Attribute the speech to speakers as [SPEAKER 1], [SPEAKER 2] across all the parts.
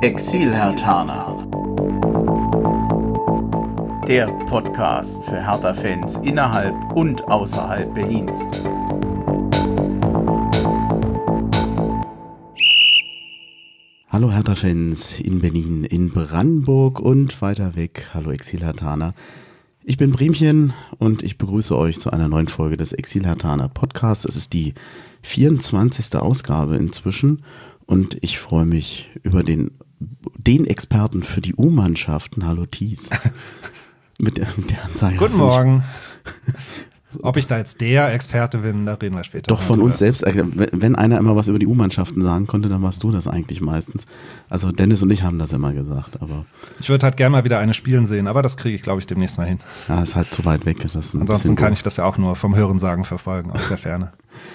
[SPEAKER 1] Exil-Herthaner. Der Podcast für Hertha-Fans innerhalb und außerhalb Berlins.
[SPEAKER 2] Hallo Hertha-Fans in Berlin, in Brandenburg und weiter weg. Hallo Exil-Herthaner. Ich bin Bremchen und ich begrüße euch zu einer neuen Folge des Exil-Herthaner Podcasts. Es ist die 24. Ausgabe inzwischen und ich freue mich über den Experten für die U-Mannschaften. Hallo Thies. Mit der Ansage.
[SPEAKER 3] Guten Morgen. Ob ich da jetzt der Experte bin, da reden wir später.
[SPEAKER 2] Doch von uns selbst. Wenn einer immer was über die U-Mannschaften sagen konnte, dann warst du das eigentlich meistens. Also Dennis und ich haben das immer gesagt. Aber
[SPEAKER 3] ich würde halt gerne mal wieder eine spielen sehen, aber das kriege ich, glaube ich, demnächst mal hin.
[SPEAKER 2] Ja, ist halt zu weit weg.
[SPEAKER 3] Ansonsten kann ich das ja auch nur vom Hörensagen verfolgen, aus der Ferne.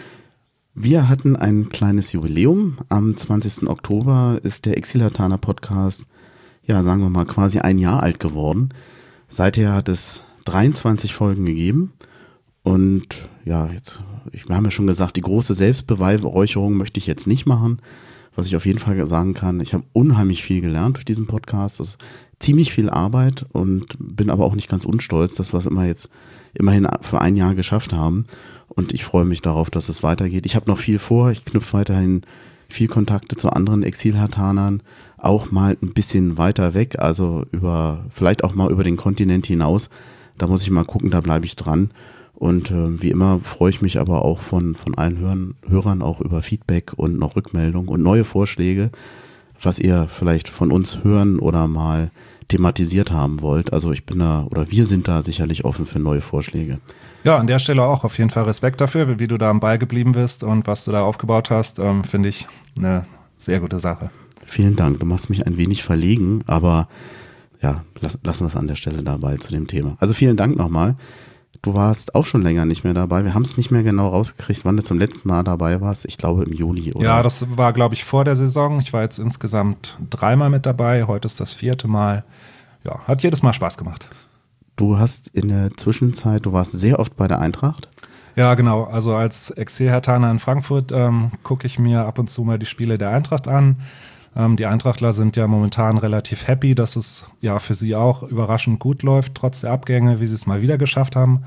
[SPEAKER 2] Wir hatten ein kleines Jubiläum. Am 20. Oktober ist der Exil-Herthaner Podcast, ja, sagen wir mal, quasi ein Jahr alt geworden. Seither hat es 23 Folgen gegeben. Und ja, wir haben ja schon gesagt, die große Selbstbeweihräucherung möchte ich jetzt nicht machen. Was ich auf jeden Fall sagen kann, ich habe unheimlich viel gelernt durch diesen Podcast. Das ist ziemlich viel Arbeit und bin aber auch nicht ganz unstolz, dass wir es immerhin für ein Jahr geschafft haben. Und ich freue mich darauf, dass es weitergeht. Ich habe noch viel vor. Ich knüpfe weiterhin viel Kontakte zu anderen Exil-Herthanern, auch mal ein bisschen weiter weg, also vielleicht auch mal über den Kontinent hinaus. Da muss ich mal gucken, da bleibe ich dran. Und wie immer freue ich mich aber auch von allen Hörern auch über Feedback und noch Rückmeldung und neue Vorschläge, was ihr vielleicht von uns hören oder mal thematisiert haben wollt. Also wir sind da sicherlich offen für neue Vorschläge.
[SPEAKER 3] Ja, an der Stelle auch auf jeden Fall Respekt dafür, wie du da am Ball geblieben bist und was du da aufgebaut hast, finde ich eine sehr gute Sache.
[SPEAKER 2] Vielen Dank, du machst mich ein wenig verlegen, aber ja, lassen wir es an der Stelle dabei zu dem Thema. Also vielen Dank nochmal. Du warst auch schon länger nicht mehr dabei. Wir haben es nicht mehr genau rausgekriegt, wann du zum letzten Mal dabei warst. Ich glaube im Juli, oder?
[SPEAKER 3] Ja, das war, glaube ich, vor der Saison. Ich war jetzt insgesamt 3-mal mit dabei. Heute ist das 4. Mal. Ja, hat jedes Mal Spaß gemacht.
[SPEAKER 2] Du hast in der Zwischenzeit, du warst sehr oft bei der Eintracht.
[SPEAKER 3] Ja, genau. Also als Exil-Herthaner in Frankfurt gucke ich mir ab und zu mal die Spiele der Eintracht an. Die Eintrachtler sind ja momentan relativ happy, dass es ja für sie auch überraschend gut läuft, trotz der Abgänge, wie sie es mal wieder geschafft haben,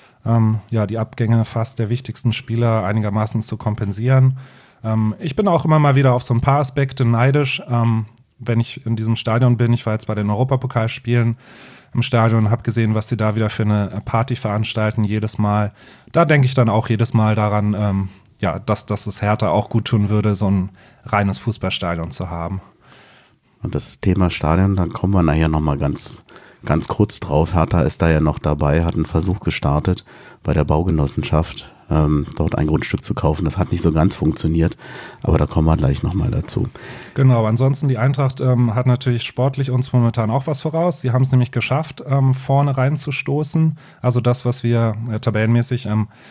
[SPEAKER 3] die Abgänge fast der wichtigsten Spieler einigermaßen zu kompensieren. Ich bin auch immer mal wieder auf so ein paar Aspekte neidisch, wenn ich in diesem Stadion bin. Ich war jetzt bei den Europapokalspielen im Stadion und habe gesehen, was sie da wieder für eine Party veranstalten jedes Mal. Da denke ich dann auch jedes Mal daran, dass es Hertha auch gut tun würde, so ein reines Fußballstadion zu haben.
[SPEAKER 2] Und das Thema Stadion, dann kommen wir nachher nochmal ganz kurz drauf. Hertha ist da ja noch dabei, hat einen Versuch gestartet bei der Baugenossenschaft, dort ein Grundstück zu kaufen. Das hat nicht so ganz funktioniert, aber da kommen wir gleich nochmal dazu.
[SPEAKER 3] Genau, ansonsten die Eintracht hat natürlich sportlich uns momentan auch was voraus. Sie haben es nämlich geschafft, vorne reinzustoßen. Also das, was wir tabellenmäßig,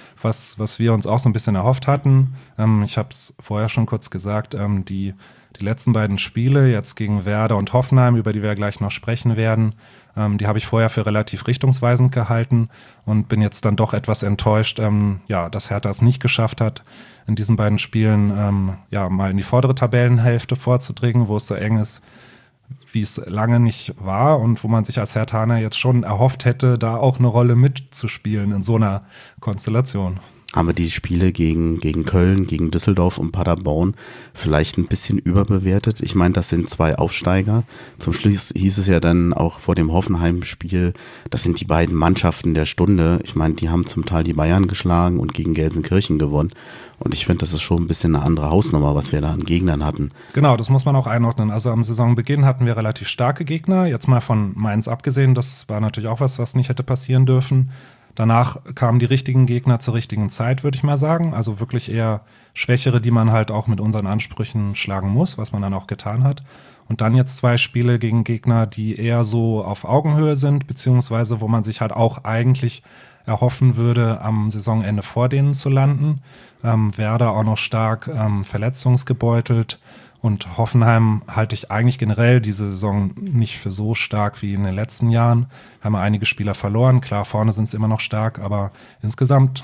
[SPEAKER 3] was wir uns auch so ein bisschen erhofft hatten. Ich habe es vorher schon kurz gesagt, die letzten beiden Spiele, jetzt gegen Werder und Hoffenheim, über die wir gleich noch sprechen werden, die habe ich vorher für relativ richtungsweisend gehalten und bin jetzt dann doch etwas enttäuscht, dass Hertha es nicht geschafft hat, in diesen beiden Spielen mal in die vordere Tabellenhälfte vorzudringen, wo es so eng ist, wie es lange nicht war und wo man sich als Herthaner jetzt schon erhofft hätte, da auch eine Rolle mitzuspielen in so einer Konstellation.
[SPEAKER 2] Haben wir die Spiele gegen Köln, gegen Düsseldorf und Paderborn vielleicht ein bisschen überbewertet? Ich meine, das sind 2 Aufsteiger. Zum Schluss hieß es ja dann auch vor dem Hoffenheim-Spiel, das sind die beiden Mannschaften der Stunde. Ich meine, die haben zum Teil die Bayern geschlagen und gegen Gelsenkirchen gewonnen. Und ich finde, das ist schon ein bisschen eine andere Hausnummer, was wir da an Gegnern hatten.
[SPEAKER 3] Genau, das muss man auch einordnen. Also am Saisonbeginn hatten wir relativ starke Gegner. Jetzt mal von Mainz abgesehen, das war natürlich auch was nicht hätte passieren dürfen. Danach kamen die richtigen Gegner zur richtigen Zeit, würde ich mal sagen. Also wirklich eher Schwächere, die man halt auch mit unseren Ansprüchen schlagen muss, was man dann auch getan hat. Und dann jetzt 2 Spiele gegen Gegner, die eher so auf Augenhöhe sind, beziehungsweise wo man sich halt auch eigentlich erhoffen würde, am Saisonende vor denen zu landen. Werder auch noch stark verletzungsgebeutelt. Und Hoffenheim halte ich eigentlich generell diese Saison nicht für so stark wie in den letzten Jahren. Haben wir einige Spieler verloren. Klar, vorne sind sie immer noch stark, aber insgesamt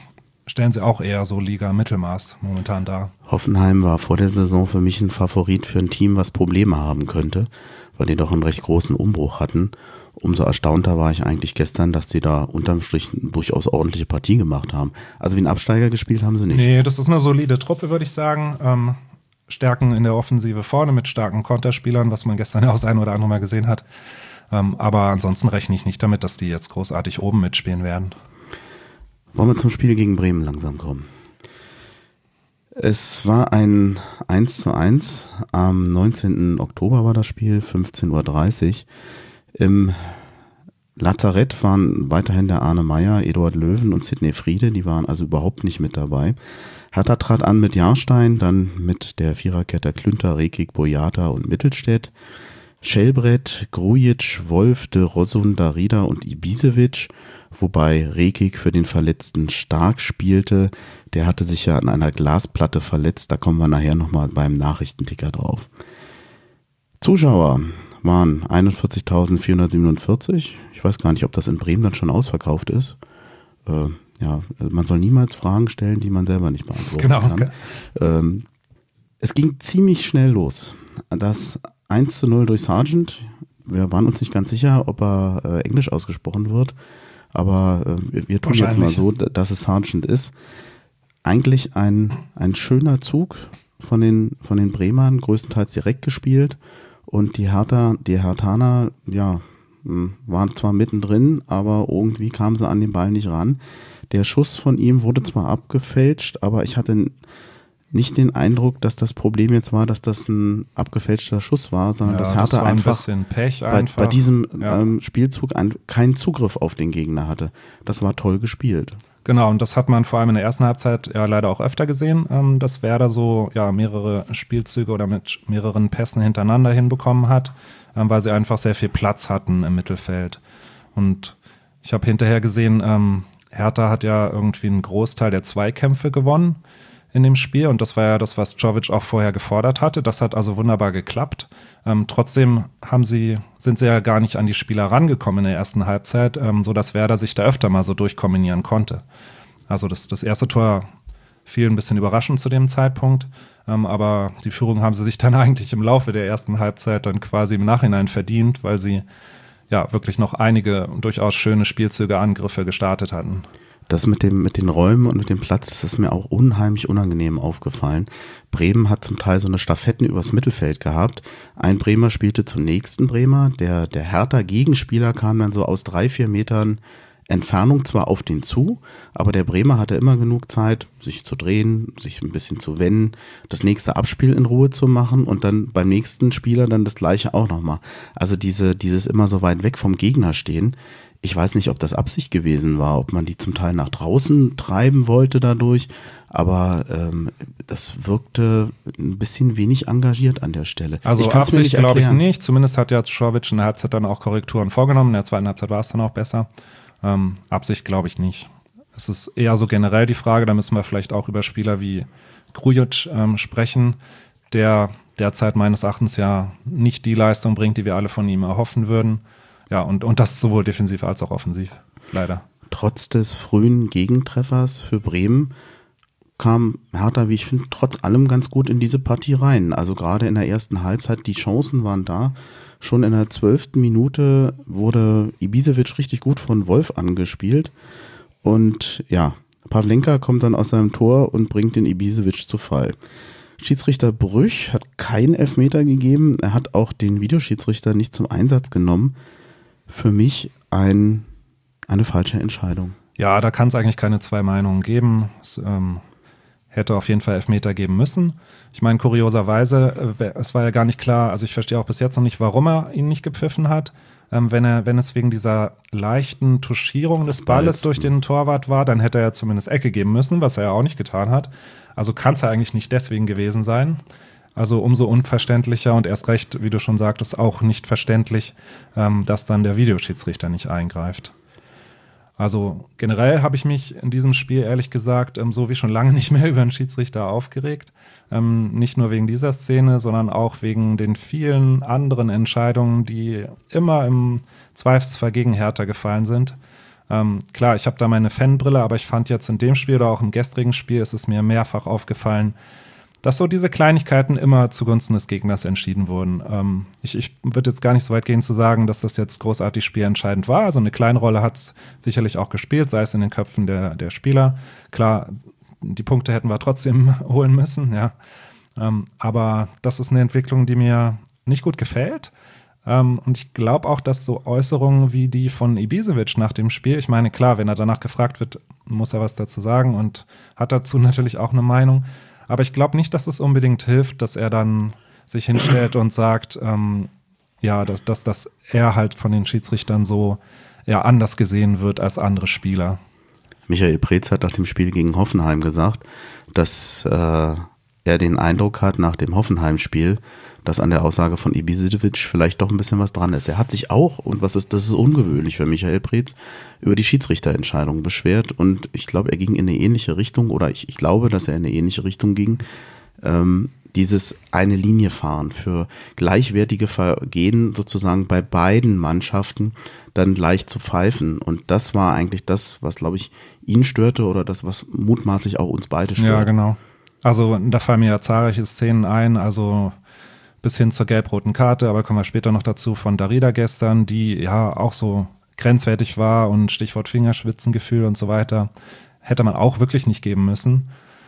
[SPEAKER 3] stellen sie auch eher so Liga-Mittelmaß momentan dar.
[SPEAKER 2] Hoffenheim war vor der Saison für mich ein Favorit für ein Team, was Probleme haben könnte, weil die doch einen recht großen Umbruch hatten. Umso erstaunter war ich eigentlich gestern, dass die da unterm Strich eine durchaus ordentliche Partie gemacht haben. Also wie ein Absteiger gespielt haben sie nicht.
[SPEAKER 3] Nee, das ist eine solide Truppe, würde ich sagen. Stärken in der Offensive vorne mit starken Konterspielern, was man gestern ja auch das ein oder andere Mal gesehen hat. Aber ansonsten rechne ich nicht damit, dass die jetzt großartig oben mitspielen werden.
[SPEAKER 2] Wollen wir zum Spiel gegen Bremen langsam kommen? Es war ein 1:1. Am 19. Oktober war das Spiel, 15:30 Uhr. Im Lazarett waren weiterhin der Arne Meyer, Eduard Löwen und Sidney Friede. Die waren also überhaupt nicht mit dabei. Hertha trat an mit Jahrstein, dann mit der Viererkette Klünter, Rekik, Boyata und Mittelstädt. Schellbrett, Grujic, Wolf, de Rosun, Darida und Ibisevic, wobei Rekik für den Verletzten Stark spielte. Der hatte sich ja an einer Glasplatte verletzt, da kommen wir nachher nochmal beim Nachrichtenticker drauf. Zuschauer waren 41.447. Ich weiß gar nicht, ob das in Bremen dann schon ausverkauft ist. Man soll niemals Fragen stellen, die man selber nicht beantworten kann. Okay. Es ging ziemlich schnell los. Das 1:0 durch Sargent. Wir waren uns nicht ganz sicher, ob er Englisch ausgesprochen wird, aber wir tun jetzt mal so, dass es Sargent ist. Eigentlich ein schöner Zug von den Bremern, größtenteils direkt gespielt, und die Herthaner, waren zwar mittendrin, aber irgendwie kamen sie an den Ball nicht ran. Der Schuss von ihm wurde zwar abgefälscht, aber ich hatte nicht den Eindruck, dass das Problem jetzt war, dass das ein abgefälschter Schuss war, sondern dass Hertha einfach bei diesem Spielzug keinen Zugriff auf den Gegner hatte. Das war toll gespielt.
[SPEAKER 3] Genau, und das hat man vor allem in der ersten Halbzeit ja leider auch öfter gesehen, dass Werder so mehrere Spielzüge oder mit mehreren Pässen hintereinander hinbekommen hat, weil sie einfach sehr viel Platz hatten im Mittelfeld. Und ich habe hinterher gesehen, Hertha hat ja irgendwie einen Großteil der Zweikämpfe gewonnen in dem Spiel, und das war ja das, was Jovic auch vorher gefordert hatte. Das hat also wunderbar geklappt. Trotzdem sind sie ja gar nicht an die Spieler rangekommen in der ersten Halbzeit, sodass Werder sich da öfter mal so durchkombinieren konnte. Also das erste Tor fiel ein bisschen überraschend zu dem Zeitpunkt, aber die Führung haben sie sich dann eigentlich im Laufe der ersten Halbzeit dann quasi im Nachhinein verdient, weil sie ja wirklich noch einige durchaus schöne Spielzüge, Angriffe gestartet hatten.
[SPEAKER 2] Das mit den Räumen und mit dem Platz, das ist mir auch unheimlich unangenehm aufgefallen. Bremen hat zum Teil so eine Stafetten übers Mittelfeld gehabt. Ein Bremer spielte zum nächsten Bremer. Der Hertha-Gegenspieler kam dann so aus 3-4 Metern Entfernung zwar auf den zu, aber der Bremer hatte immer genug Zeit, sich zu drehen, sich ein bisschen zu wenden, das nächste Abspiel in Ruhe zu machen und dann beim nächsten Spieler dann das gleiche auch nochmal. Also dieses immer so weit weg vom Gegner stehen. Ich weiß nicht, ob das Absicht gewesen war, ob man die zum Teil nach draußen treiben wollte dadurch, aber das wirkte ein bisschen wenig engagiert an der Stelle.
[SPEAKER 3] Also Absicht glaube ich nicht, zumindest hat ja Jovic in der Halbzeit dann auch Korrekturen vorgenommen, in der zweiten Halbzeit war es dann auch besser. Absicht glaube ich nicht. Es ist eher so generell die Frage, da müssen wir vielleicht auch über Spieler wie Grujic sprechen, der derzeit meines Erachtens ja nicht die Leistung bringt, die wir alle von ihm erhoffen würden. Ja, und das sowohl defensiv als auch offensiv, leider.
[SPEAKER 2] Trotz des frühen Gegentreffers für Bremen kam Hertha, wie ich finde, trotz allem ganz gut in diese Partie rein. Also gerade in der ersten Halbzeit, die Chancen waren da. Schon in der 12. Minute wurde Ibisevic richtig gut von Wolf angespielt. Und ja, Pavlenka kommt dann aus seinem Tor und bringt den Ibisevic zu Fall. Schiedsrichter Brüch hat keinen Elfmeter gegeben. Er hat auch den Videoschiedsrichter nicht zum Einsatz genommen. Für mich eine falsche Entscheidung.
[SPEAKER 3] Ja, da kann es eigentlich keine zwei Meinungen geben. Es hätte auf jeden Fall Elfmeter geben müssen. Ich meine, kurioserweise, es war ja gar nicht klar, also ich verstehe auch bis jetzt noch nicht, warum er ihn nicht gepfiffen hat. Wenn es wegen dieser leichten Touchierung des Balles durch den Torwart war, dann hätte er ja zumindest Ecke geben müssen, was er ja auch nicht getan hat. Also kann es ja eigentlich nicht deswegen gewesen sein. Also umso unverständlicher und erst recht, wie du schon sagtest, auch nicht verständlich, dass dann der Videoschiedsrichter nicht eingreift. Also generell habe ich mich in diesem Spiel ehrlich gesagt so wie schon lange nicht mehr über einen Schiedsrichter aufgeregt. Nicht nur wegen dieser Szene, sondern auch wegen den vielen anderen Entscheidungen, die immer im Zweifelsfall gegen Hertha gefallen sind. Klar, ich habe da meine Fanbrille, aber ich fand jetzt in dem Spiel oder auch im gestrigen Spiel ist es mir mehrfach aufgefallen, dass so diese Kleinigkeiten immer zugunsten des Gegners entschieden wurden. Ich würde jetzt gar nicht so weit gehen zu sagen, dass das jetzt großartig spielentscheidend war. Also eine kleine Rolle hat es sicherlich auch gespielt, sei es in den Köpfen der Spieler. Klar, die Punkte hätten wir trotzdem holen müssen, ja. Aber das ist eine Entwicklung, die mir nicht gut gefällt. Und ich glaube auch, dass so Äußerungen wie die von Ibisevic nach dem Spiel, ich meine, klar, wenn er danach gefragt wird, muss er was dazu sagen und hat dazu natürlich auch eine Meinung. Aber ich glaube nicht, dass es unbedingt hilft, dass er dann sich hinstellt und sagt, dass er halt von den Schiedsrichtern so anders gesehen wird als andere Spieler.
[SPEAKER 2] Michael Preetz hat nach dem Spiel gegen Hoffenheim gesagt, dass er den Eindruck hat nach dem Hoffenheim-Spiel, dass an der Aussage von Ibisevic vielleicht doch ein bisschen was dran ist. Er hat sich auch, und das ist ungewöhnlich für Michael Preetz, über die Schiedsrichterentscheidung beschwert und ich glaube, er ging in eine ähnliche Richtung oder ich glaube, dass er in eine ähnliche Richtung ging. Dieses eine Linie fahren für gleichwertige Vergehen sozusagen bei beiden Mannschaften dann gleich zu pfeifen. Und das war eigentlich das, was, glaube ich, ihn störte oder das, was mutmaßlich auch uns beide stört.
[SPEAKER 3] Ja, genau. Also da fallen mir ja zahlreiche Szenen ein, also bis hin zur gelb-roten Karte, aber kommen wir später noch dazu, von Darida gestern, die ja auch so grenzwertig war und Stichwort Fingerspitzengefühl und so weiter, hätte man auch wirklich nicht geben müssen.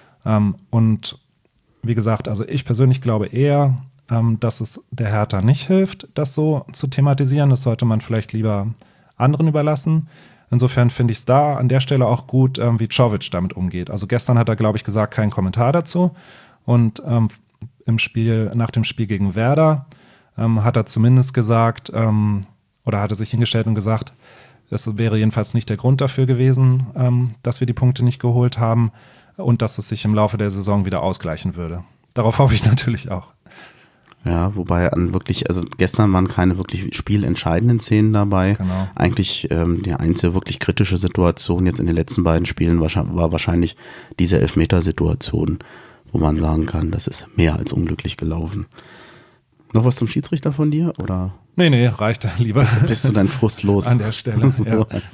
[SPEAKER 3] Und wie gesagt, also ich persönlich glaube eher, dass es der Hertha nicht hilft, das so zu thematisieren. Das sollte man vielleicht lieber anderen überlassen. Insofern finde ich es da an der Stelle auch gut, wie Čović damit umgeht. Also gestern hat er, glaube ich, gesagt, keinen Kommentar dazu. Und nach dem Spiel gegen Werder hat er zumindest gesagt, oder hat er sich hingestellt und gesagt, es wäre jedenfalls nicht der Grund dafür gewesen, dass wir die Punkte nicht geholt haben und dass es sich im Laufe der Saison wieder ausgleichen würde. Darauf hoffe ich natürlich auch.
[SPEAKER 2] Ja, wobei also gestern waren keine wirklich spielentscheidenden Szenen dabei.
[SPEAKER 3] Genau.
[SPEAKER 2] Eigentlich die einzige wirklich kritische Situation jetzt in den letzten beiden Spielen war wahrscheinlich diese Elfmetersituation, wo man sagen kann, das ist mehr als unglücklich gelaufen. Noch was zum Schiedsrichter von dir, oder?
[SPEAKER 3] Nee, reicht lieber.
[SPEAKER 2] Bist du dein Frust los?
[SPEAKER 3] An der Stelle,
[SPEAKER 2] so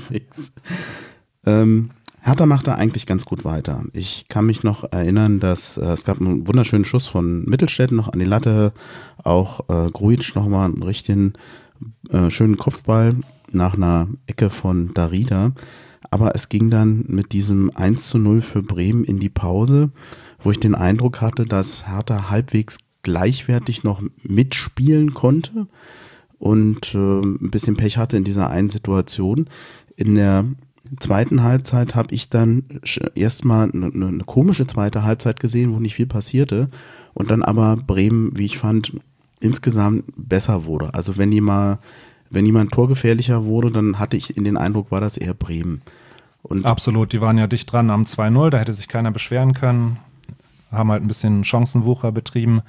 [SPEAKER 3] ja.
[SPEAKER 2] Hertha macht da eigentlich ganz gut weiter. Ich kann mich noch erinnern, dass es gab einen wunderschönen Schuss von Mittelstädt noch an die Latte, auch Grujic nochmal einen richtigen schönen Kopfball nach einer Ecke von Darida. Aber es ging dann mit diesem 1:0 für Bremen in die Pause, wo ich den Eindruck hatte, dass Hertha halbwegs gleichwertig noch mitspielen konnte und ein bisschen Pech hatte in dieser einen Situation. In der zweiten Halbzeit habe ich dann erstmal eine komische zweite Halbzeit gesehen, wo nicht viel passierte und dann aber Bremen, wie ich fand, insgesamt besser wurde. Also wenn jemand torgefährlicher wurde, dann hatte ich den Eindruck, war das eher Bremen. Und
[SPEAKER 3] absolut, die waren ja dicht dran am 2:0, da hätte sich keiner beschweren können, haben halt ein bisschen Chancenwucher betrieben.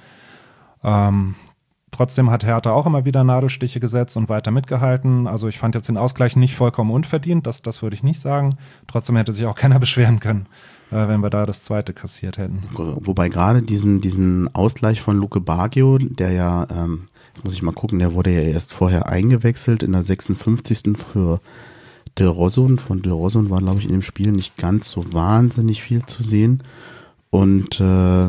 [SPEAKER 3] Trotzdem hat Hertha auch immer wieder Nadelstiche gesetzt und weiter mitgehalten. Also ich fand jetzt den Ausgleich nicht vollkommen unverdient, das würde ich nicht sagen. Trotzdem hätte sich auch keiner beschweren können, wenn wir da das zweite kassiert hätten.
[SPEAKER 2] Wobei gerade diesen Ausgleich von Luke Bacchio, der ja, jetzt muss ich mal gucken, der wurde ja erst vorher eingewechselt in der 56. für Del Rosun. Von Del Rosun war, glaube ich, in dem Spiel nicht ganz so wahnsinnig viel zu sehen. Und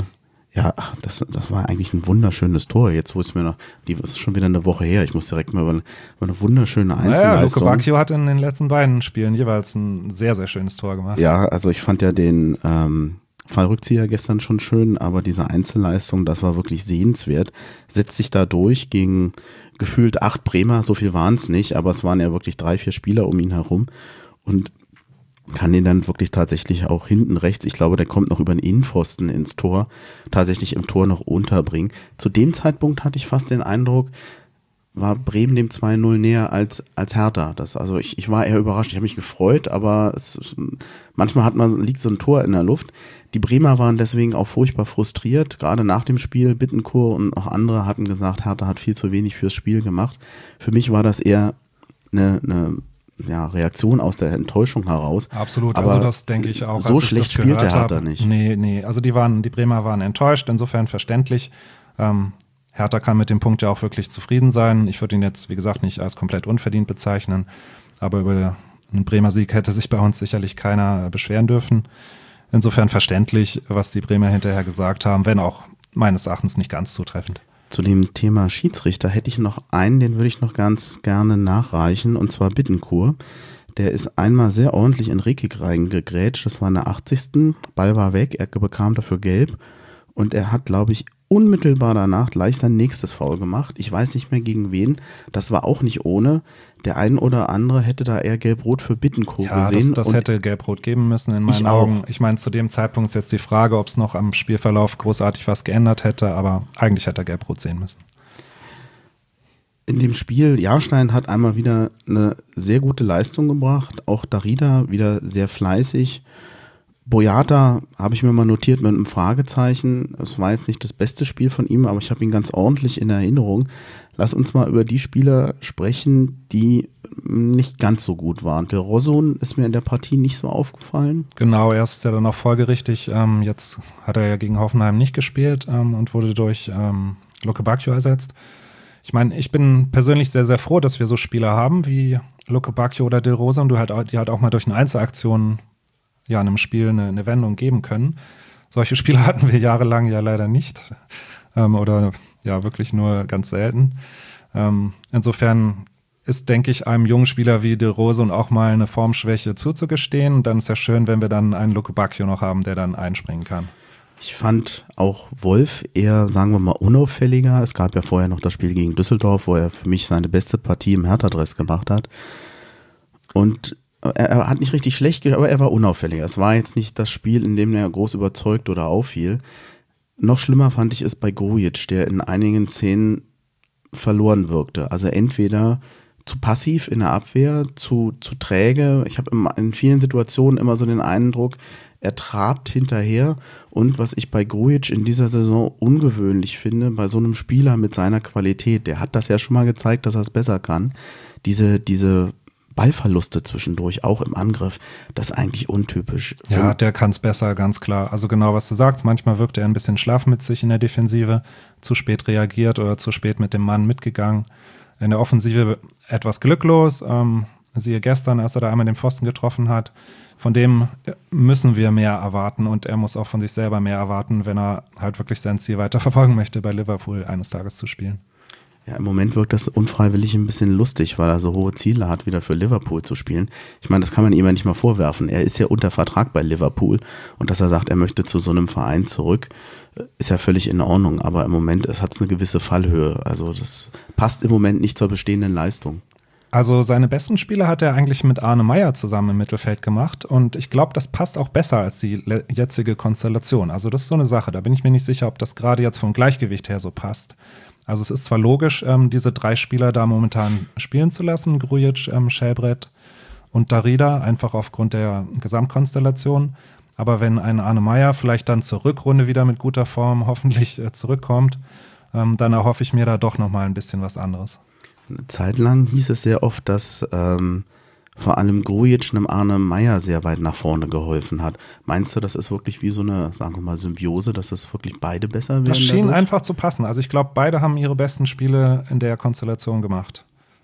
[SPEAKER 2] das war eigentlich ein wunderschönes Tor. Jetzt, wo es mir noch, das ist schon wieder eine Woche her, ich muss direkt mal über eine wunderschöne Einzelleistung.
[SPEAKER 3] Luke Bacchio hat in den letzten beiden Spielen jeweils ein sehr, sehr schönes Tor gemacht.
[SPEAKER 2] Ja, also ich fand ja den Fallrückzieher gestern schon schön, aber diese Einzelleistung, das war wirklich sehenswert. Setzt sich da durch gegen gefühlt 8 Bremer, so viel waren es nicht, aber es waren ja wirklich 3-4 Spieler um ihn herum und kann den dann wirklich tatsächlich auch hinten rechts, ich glaube, der kommt noch über den Innenpfosten ins Tor, tatsächlich im Tor noch unterbringen. Zu dem Zeitpunkt hatte ich fast den Eindruck, war Bremen dem 2:0 näher als Hertha. Also ich war eher überrascht, ich habe mich gefreut, aber manchmal liegt so ein Tor in der Luft. Die Bremer waren deswegen auch furchtbar frustriert, gerade nach dem Spiel. Bittencourt und auch andere hatten gesagt, Hertha hat viel zu wenig fürs Spiel gemacht. Für mich war das eher eine Reaktion aus der Enttäuschung heraus.
[SPEAKER 3] Absolut,
[SPEAKER 2] aber
[SPEAKER 3] also das denke ich auch.
[SPEAKER 2] So schlecht spielt der Hertha nicht.
[SPEAKER 3] Nee, also die Bremer waren enttäuscht, insofern verständlich. Hertha kann mit dem Punkt ja auch wirklich zufrieden sein. Ich würde ihn jetzt, wie gesagt, nicht als komplett unverdient bezeichnen, aber über ein Bremer Sieg hätte sich bei uns sicherlich keiner beschweren dürfen. Insofern verständlich, was die Bremer hinterher gesagt haben, wenn auch meines Erachtens nicht ganz zutreffend.
[SPEAKER 2] Zu dem Thema Schiedsrichter hätte ich noch einen, den würde ich noch ganz gerne nachreichen, und zwar Bittencourt. Der ist einmal sehr ordentlich in Rekik reingegrätscht, das war in der 80. Ball war weg, er bekam dafür gelb und er hat, glaube ich, unmittelbar danach gleich sein nächstes Foul gemacht. Ich weiß nicht mehr gegen wen, das war auch nicht ohne. Der ein oder andere hätte da eher gelb-rot für Bittencourt gesehen.
[SPEAKER 3] Ja, das hätte gelb-rot geben müssen in meinen Augen. Ich meine, zu dem Zeitpunkt ist jetzt die Frage, ob es noch am Spielverlauf großartig was geändert hätte, aber eigentlich hätte er gelb-rot sehen müssen.
[SPEAKER 2] In dem Spiel, Jahrstein hat einmal wieder eine sehr gute Leistung gebracht, auch Darida wieder sehr fleißig. Boyata habe ich mir mal notiert mit einem Fragezeichen. Es war jetzt nicht das beste Spiel von ihm, aber ich habe ihn ganz ordentlich in Erinnerung. Lass uns mal über die Spieler sprechen, die nicht ganz so gut waren. Der Rosun ist mir in der Partie nicht so aufgefallen.
[SPEAKER 3] Genau, er ist ja dann auch folgerichtig. Jetzt hat er ja gegen Hoffenheim nicht gespielt und wurde durch Luke Bacchio ersetzt. Ich meine, ich bin persönlich sehr, sehr froh, dass wir so Spieler haben wie Luke Bacchio oder De Rosa und die halt auch mal durch eine Aktion in einem Spiel eine Wendung geben können. Solche Spieler hatten wir jahrelang ja leider nicht oder ja wirklich nur ganz selten. Insofern ist, denke ich, einem jungen Spieler wie De Rosa und auch mal eine Formschwäche zuzugestehen. Und dann ist ja schön, wenn wir dann einen Luke Bacchio noch haben, der dann einspringen kann.
[SPEAKER 2] Ich fand auch Wolf eher, sagen wir mal, unauffälliger. Es gab ja vorher noch das Spiel gegen Düsseldorf, wo er für mich seine beste Partie im Hertha-Dress gemacht hat. Und er hat nicht richtig schlecht gespielt, aber er war unauffälliger. Es war jetzt nicht das Spiel, in dem er groß überzeugt oder auffiel. Noch schlimmer fand ich es bei Grujic, der in einigen Szenen verloren wirkte. Also entweder zu passiv in der Abwehr, zu träge. Ich habe in vielen Situationen immer so den Eindruck, er trabt hinterher. Und was ich bei Grujic in dieser Saison ungewöhnlich finde, bei so einem Spieler mit seiner Qualität, der hat das ja schon mal gezeigt, dass er es besser kann, diese Ballverluste zwischendurch, auch im Angriff, das ist eigentlich untypisch.
[SPEAKER 3] Ja, der kann es besser, ganz klar. Also genau, was du sagst, manchmal wirkt er ein bisschen schlafmützig in der Defensive, zu spät reagiert oder zu spät mit dem Mann mitgegangen. In der Offensive etwas glücklos, siehe gestern, als er da einmal den Pfosten getroffen hat. Von dem müssen wir mehr erwarten und er muss auch von sich selber mehr erwarten, wenn er halt wirklich sein Ziel weiter verfolgen möchte, bei Liverpool eines Tages zu spielen.
[SPEAKER 2] Ja, im Moment wirkt das unfreiwillig ein bisschen lustig, weil er so hohe Ziele hat, wieder für Liverpool zu spielen. Ich meine, das kann man ihm ja nicht mal vorwerfen. Er ist ja unter Vertrag bei Liverpool und dass er sagt, er möchte zu so einem Verein zurück, ist ja völlig in Ordnung. Aber im Moment hat es eine gewisse Fallhöhe. Also das passt im Moment nicht zur bestehenden Leistung.
[SPEAKER 3] Also seine besten Spiele hat er eigentlich mit Arne Meyer zusammen im Mittelfeld gemacht und ich glaube, das passt auch besser als die jetzige Konstellation. Also das ist so eine Sache, da bin ich mir nicht sicher, ob das gerade jetzt vom Gleichgewicht her so passt. Also es ist zwar logisch, diese drei Spieler da momentan spielen zu lassen, Grujic, Schellbrett und Darida, einfach aufgrund der Gesamtkonstellation. Aber wenn ein Arne Meyer vielleicht dann zur Rückrunde wieder mit guter Form hoffentlich zurückkommt, dann erhoffe ich mir da doch nochmal ein bisschen was anderes.
[SPEAKER 2] Eine Zeit lang hieß es sehr oft, dass vor allem Grujic einem Arne Meyer sehr weit nach vorne geholfen hat. Meinst du, das ist wirklich wie so eine, sagen wir mal, Symbiose, dass es wirklich beide besser werden?
[SPEAKER 3] Das schien einfach zu passen. Also ich glaube, beide haben ihre besten Spiele in der Konstellation gemacht.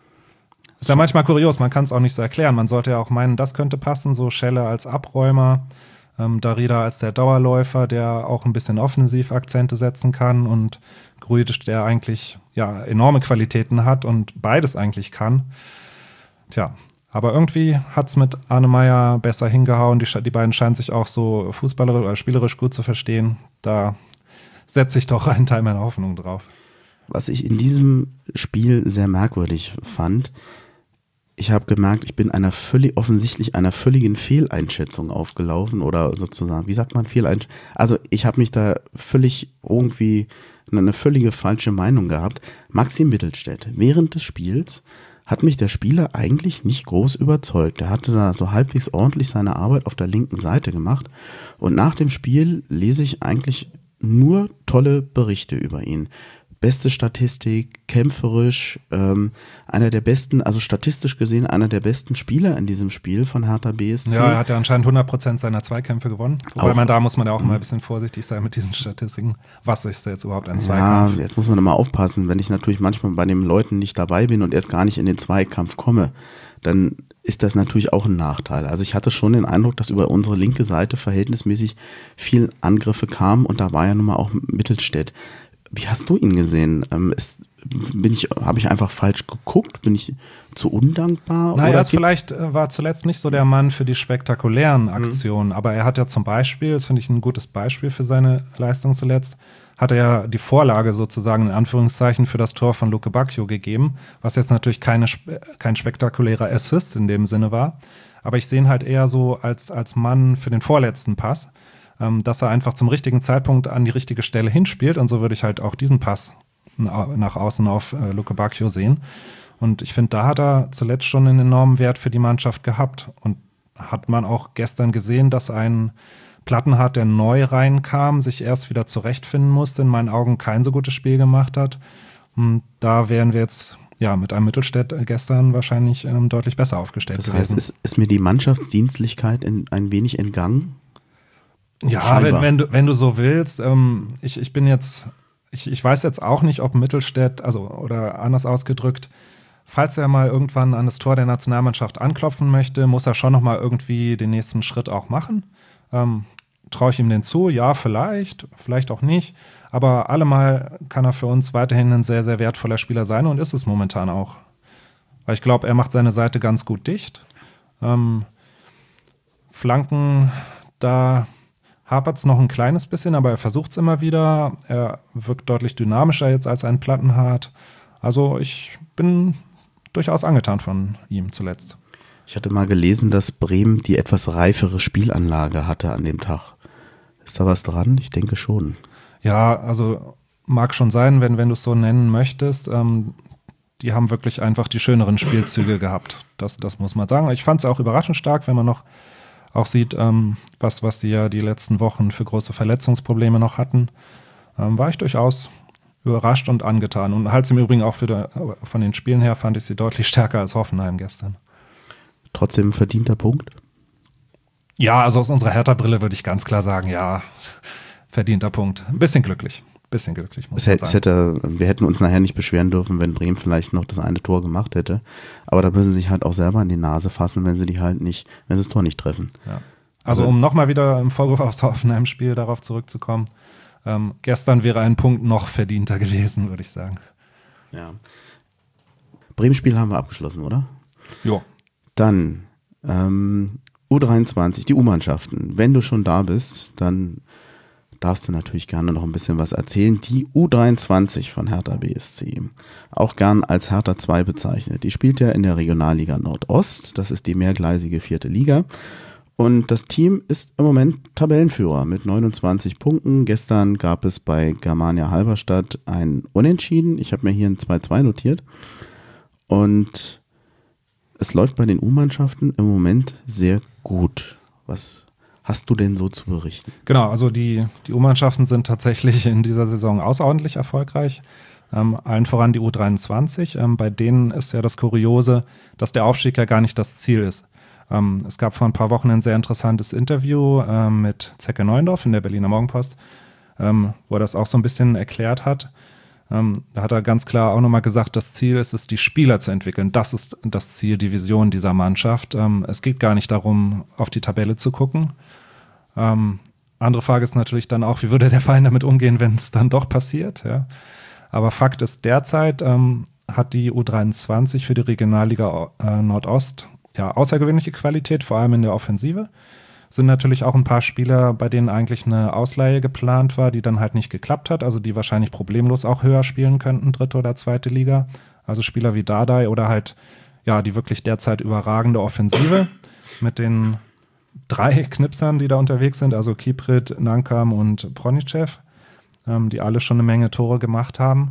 [SPEAKER 3] Ist ja manchmal kurios, man kann es auch nicht so erklären. Man sollte ja auch meinen, das könnte passen, so Schelle als Abräumer, Darida als der Dauerläufer, der auch ein bisschen Offensivakzente setzen kann und Grujic, der eigentlich ja enorme Qualitäten hat und beides eigentlich kann. Tja, aber irgendwie hat es mit Arne Meyer besser hingehauen. Die beiden scheinen sich auch so fußballerisch oder spielerisch gut zu verstehen. Da setze ich doch einen Teil meiner Hoffnung drauf.
[SPEAKER 2] Was ich in diesem Spiel sehr merkwürdig fand, ich habe gemerkt, ich bin offensichtlich einer völligen Fehleinschätzung aufgelaufen oder sozusagen, wie sagt man, Fehleinschätzung? Also ich habe mich da völlig irgendwie eine völlige falsche Meinung gehabt. Maxim Mittelstädt, während des Spiels hat mich der Spieler eigentlich nicht groß überzeugt. Er hatte da so halbwegs ordentlich seine Arbeit auf der linken Seite gemacht und nach dem Spiel lese ich eigentlich nur tolle Berichte über ihn. Beste Statistik, kämpferisch, einer der besten, also statistisch gesehen einer der besten Spieler in diesem Spiel von Hertha BSC.
[SPEAKER 3] Ja, er hat ja anscheinend 100% seiner Zweikämpfe gewonnen. Wobei da muss man ja auch mal ein bisschen vorsichtig sein mit diesen Statistiken. Was ist jetzt überhaupt ein Zweikampf?
[SPEAKER 2] Ja, jetzt muss man immer aufpassen, wenn ich natürlich manchmal bei den Leuten nicht dabei bin und erst gar nicht in den Zweikampf komme, dann ist das natürlich auch ein Nachteil. Also ich hatte schon den Eindruck, dass über unsere linke Seite verhältnismäßig viel Angriffe kamen und da war ja nun mal auch Mittelstädt. Wie hast du ihn gesehen? Habe ich einfach falsch geguckt? Bin ich zu undankbar?
[SPEAKER 3] Naja, vielleicht war zuletzt nicht so der Mann für die spektakulären Aktionen, aber er hat ja zum Beispiel, das finde ich ein gutes Beispiel für seine Leistung zuletzt, hat er ja die Vorlage sozusagen in Anführungszeichen für das Tor von Luke Bacchio gegeben, was jetzt natürlich kein spektakulärer Assist in dem Sinne war, aber ich sehe ihn halt eher so als Mann für den vorletzten Pass, dass er einfach zum richtigen Zeitpunkt an die richtige Stelle hinspielt und so würde ich halt auch diesen Pass nach außen auf Luke Bacchio sehen. Und ich finde, da hat er zuletzt schon einen enormen Wert für die Mannschaft gehabt. Und hat man auch gestern gesehen, dass ein Plattenhardt, der neu reinkam, sich erst wieder zurechtfinden musste, in meinen Augen kein so gutes Spiel gemacht hat. Und da wären wir jetzt mit einem Mittelstädt gestern wahrscheinlich deutlich besser aufgestellt gewesen.
[SPEAKER 2] Das heißt, ist mir die Mannschaftsdienstlichkeit ein wenig entgangen?
[SPEAKER 3] Ja, wenn du so willst. Ich weiß jetzt auch nicht, ob Mittelstädt, oder anders ausgedrückt, falls er mal irgendwann an das Tor der Nationalmannschaft anklopfen möchte, muss er schon noch mal irgendwie den nächsten Schritt auch machen. Traue ich ihm den zu? Ja, vielleicht auch nicht. Aber allemal kann er für uns weiterhin ein sehr, sehr wertvoller Spieler sein und ist es momentan auch. Weil ich glaube, er macht seine Seite ganz gut dicht. Flanken, da hapert es noch ein kleines bisschen, aber er versucht es immer wieder. Er wirkt deutlich dynamischer jetzt als ein Plattenhardt. Also ich bin durchaus angetan von ihm zuletzt.
[SPEAKER 2] Ich hatte mal gelesen, dass Bremen die etwas reifere Spielanlage hatte an dem Tag. Ist da was dran? Ich denke schon.
[SPEAKER 3] Ja, also mag schon sein, wenn du es so nennen möchtest. Die haben wirklich einfach die schöneren Spielzüge gehabt. Das muss man sagen. Ich fand es auch überraschend stark, wenn man noch auch sieht, was die ja die letzten Wochen für große Verletzungsprobleme noch hatten, war ich durchaus überrascht und angetan. Und halt im Übrigen auch von den Spielen her fand ich sie deutlich stärker als Hoffenheim gestern.
[SPEAKER 2] Trotzdem verdienter Punkt?
[SPEAKER 3] Ja, also aus unserer Hertha-Brille würde ich ganz klar sagen, ja, verdienter Punkt. Ein bisschen glücklich, muss man sagen.
[SPEAKER 2] Wir hätten uns nachher nicht beschweren dürfen, wenn Bremen vielleicht noch das eine Tor gemacht hätte. Aber da müssen sie sich halt auch selber in die Nase fassen, wenn sie das Tor nicht treffen.
[SPEAKER 3] Ja. Also um nochmal wieder im Vorwurf aufs Hoffenheim-Spiel darauf zurückzukommen, gestern wäre ein Punkt noch verdienter gewesen, würde ich sagen.
[SPEAKER 2] Ja. Bremen-Spiel haben wir abgeschlossen, oder?
[SPEAKER 3] Jo.
[SPEAKER 2] Dann U23, die U-Mannschaften. Wenn du schon da bist, dann darfst du natürlich gerne noch ein bisschen was erzählen. Die U23 von Hertha BSC, auch gern als Hertha 2 bezeichnet. Die spielt ja in der Regionalliga Nordost, das ist die mehrgleisige 4. Liga. Und das Team ist im Moment Tabellenführer mit 29 Punkten. Gestern gab es bei Germania Halberstadt ein Unentschieden. Ich habe mir hier ein 2-2 notiert. Und es läuft bei den U-Mannschaften im Moment sehr gut. Was hast du denn so zu berichten?
[SPEAKER 3] Genau, also die U-Mannschaften sind tatsächlich in dieser Saison außerordentlich erfolgreich. Allen voran die U23. Bei denen ist ja das Kuriose, dass der Aufstieg ja gar nicht das Ziel ist. Es gab vor ein paar Wochen ein sehr interessantes Interview mit Zecke Neuendorf in der Berliner Morgenpost, wo er das auch so ein bisschen erklärt hat. Da hat er ganz klar auch nochmal gesagt, das Ziel ist es, die Spieler zu entwickeln. Das ist das Ziel, die Vision dieser Mannschaft. Es geht gar nicht darum, auf die Tabelle zu gucken. Andere Frage ist natürlich dann auch, wie würde der Verein damit umgehen, wenn es dann doch passiert. Ja? Aber Fakt ist, derzeit hat die U23 für die Regionalliga Nordost außergewöhnliche Qualität, vor allem in der Offensive. Sind natürlich auch ein paar Spieler, bei denen eigentlich eine Ausleihe geplant war, die dann halt nicht geklappt hat, also die wahrscheinlich problemlos auch höher spielen könnten, 3. oder 2. Liga. Also Spieler wie Dardai oder halt, die wirklich derzeit überragende Offensive mit den 3 Knipsern, die da unterwegs sind, also Kiprit, Nankam und Pronicev, die alle schon eine Menge Tore gemacht haben.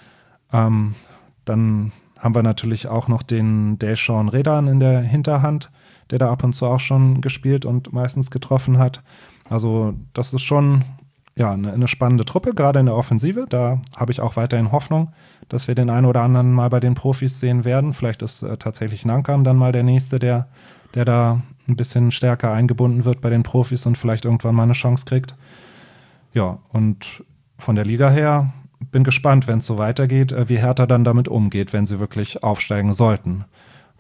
[SPEAKER 3] Dann haben wir natürlich auch noch den Dejan Redan in der Hinterhand, der da ab und zu auch schon gespielt und meistens getroffen hat. Also das ist schon eine spannende Truppe, gerade in der Offensive. Da habe ich auch weiterhin Hoffnung, dass wir den einen oder anderen mal bei den Profis sehen werden. Vielleicht ist tatsächlich Nankam dann mal der Nächste, der da ein bisschen stärker eingebunden wird bei den Profis und vielleicht irgendwann mal eine Chance kriegt. Ja, und von der Liga her bin gespannt, wenn es so weitergeht, wie Hertha dann damit umgeht, wenn sie wirklich aufsteigen sollten.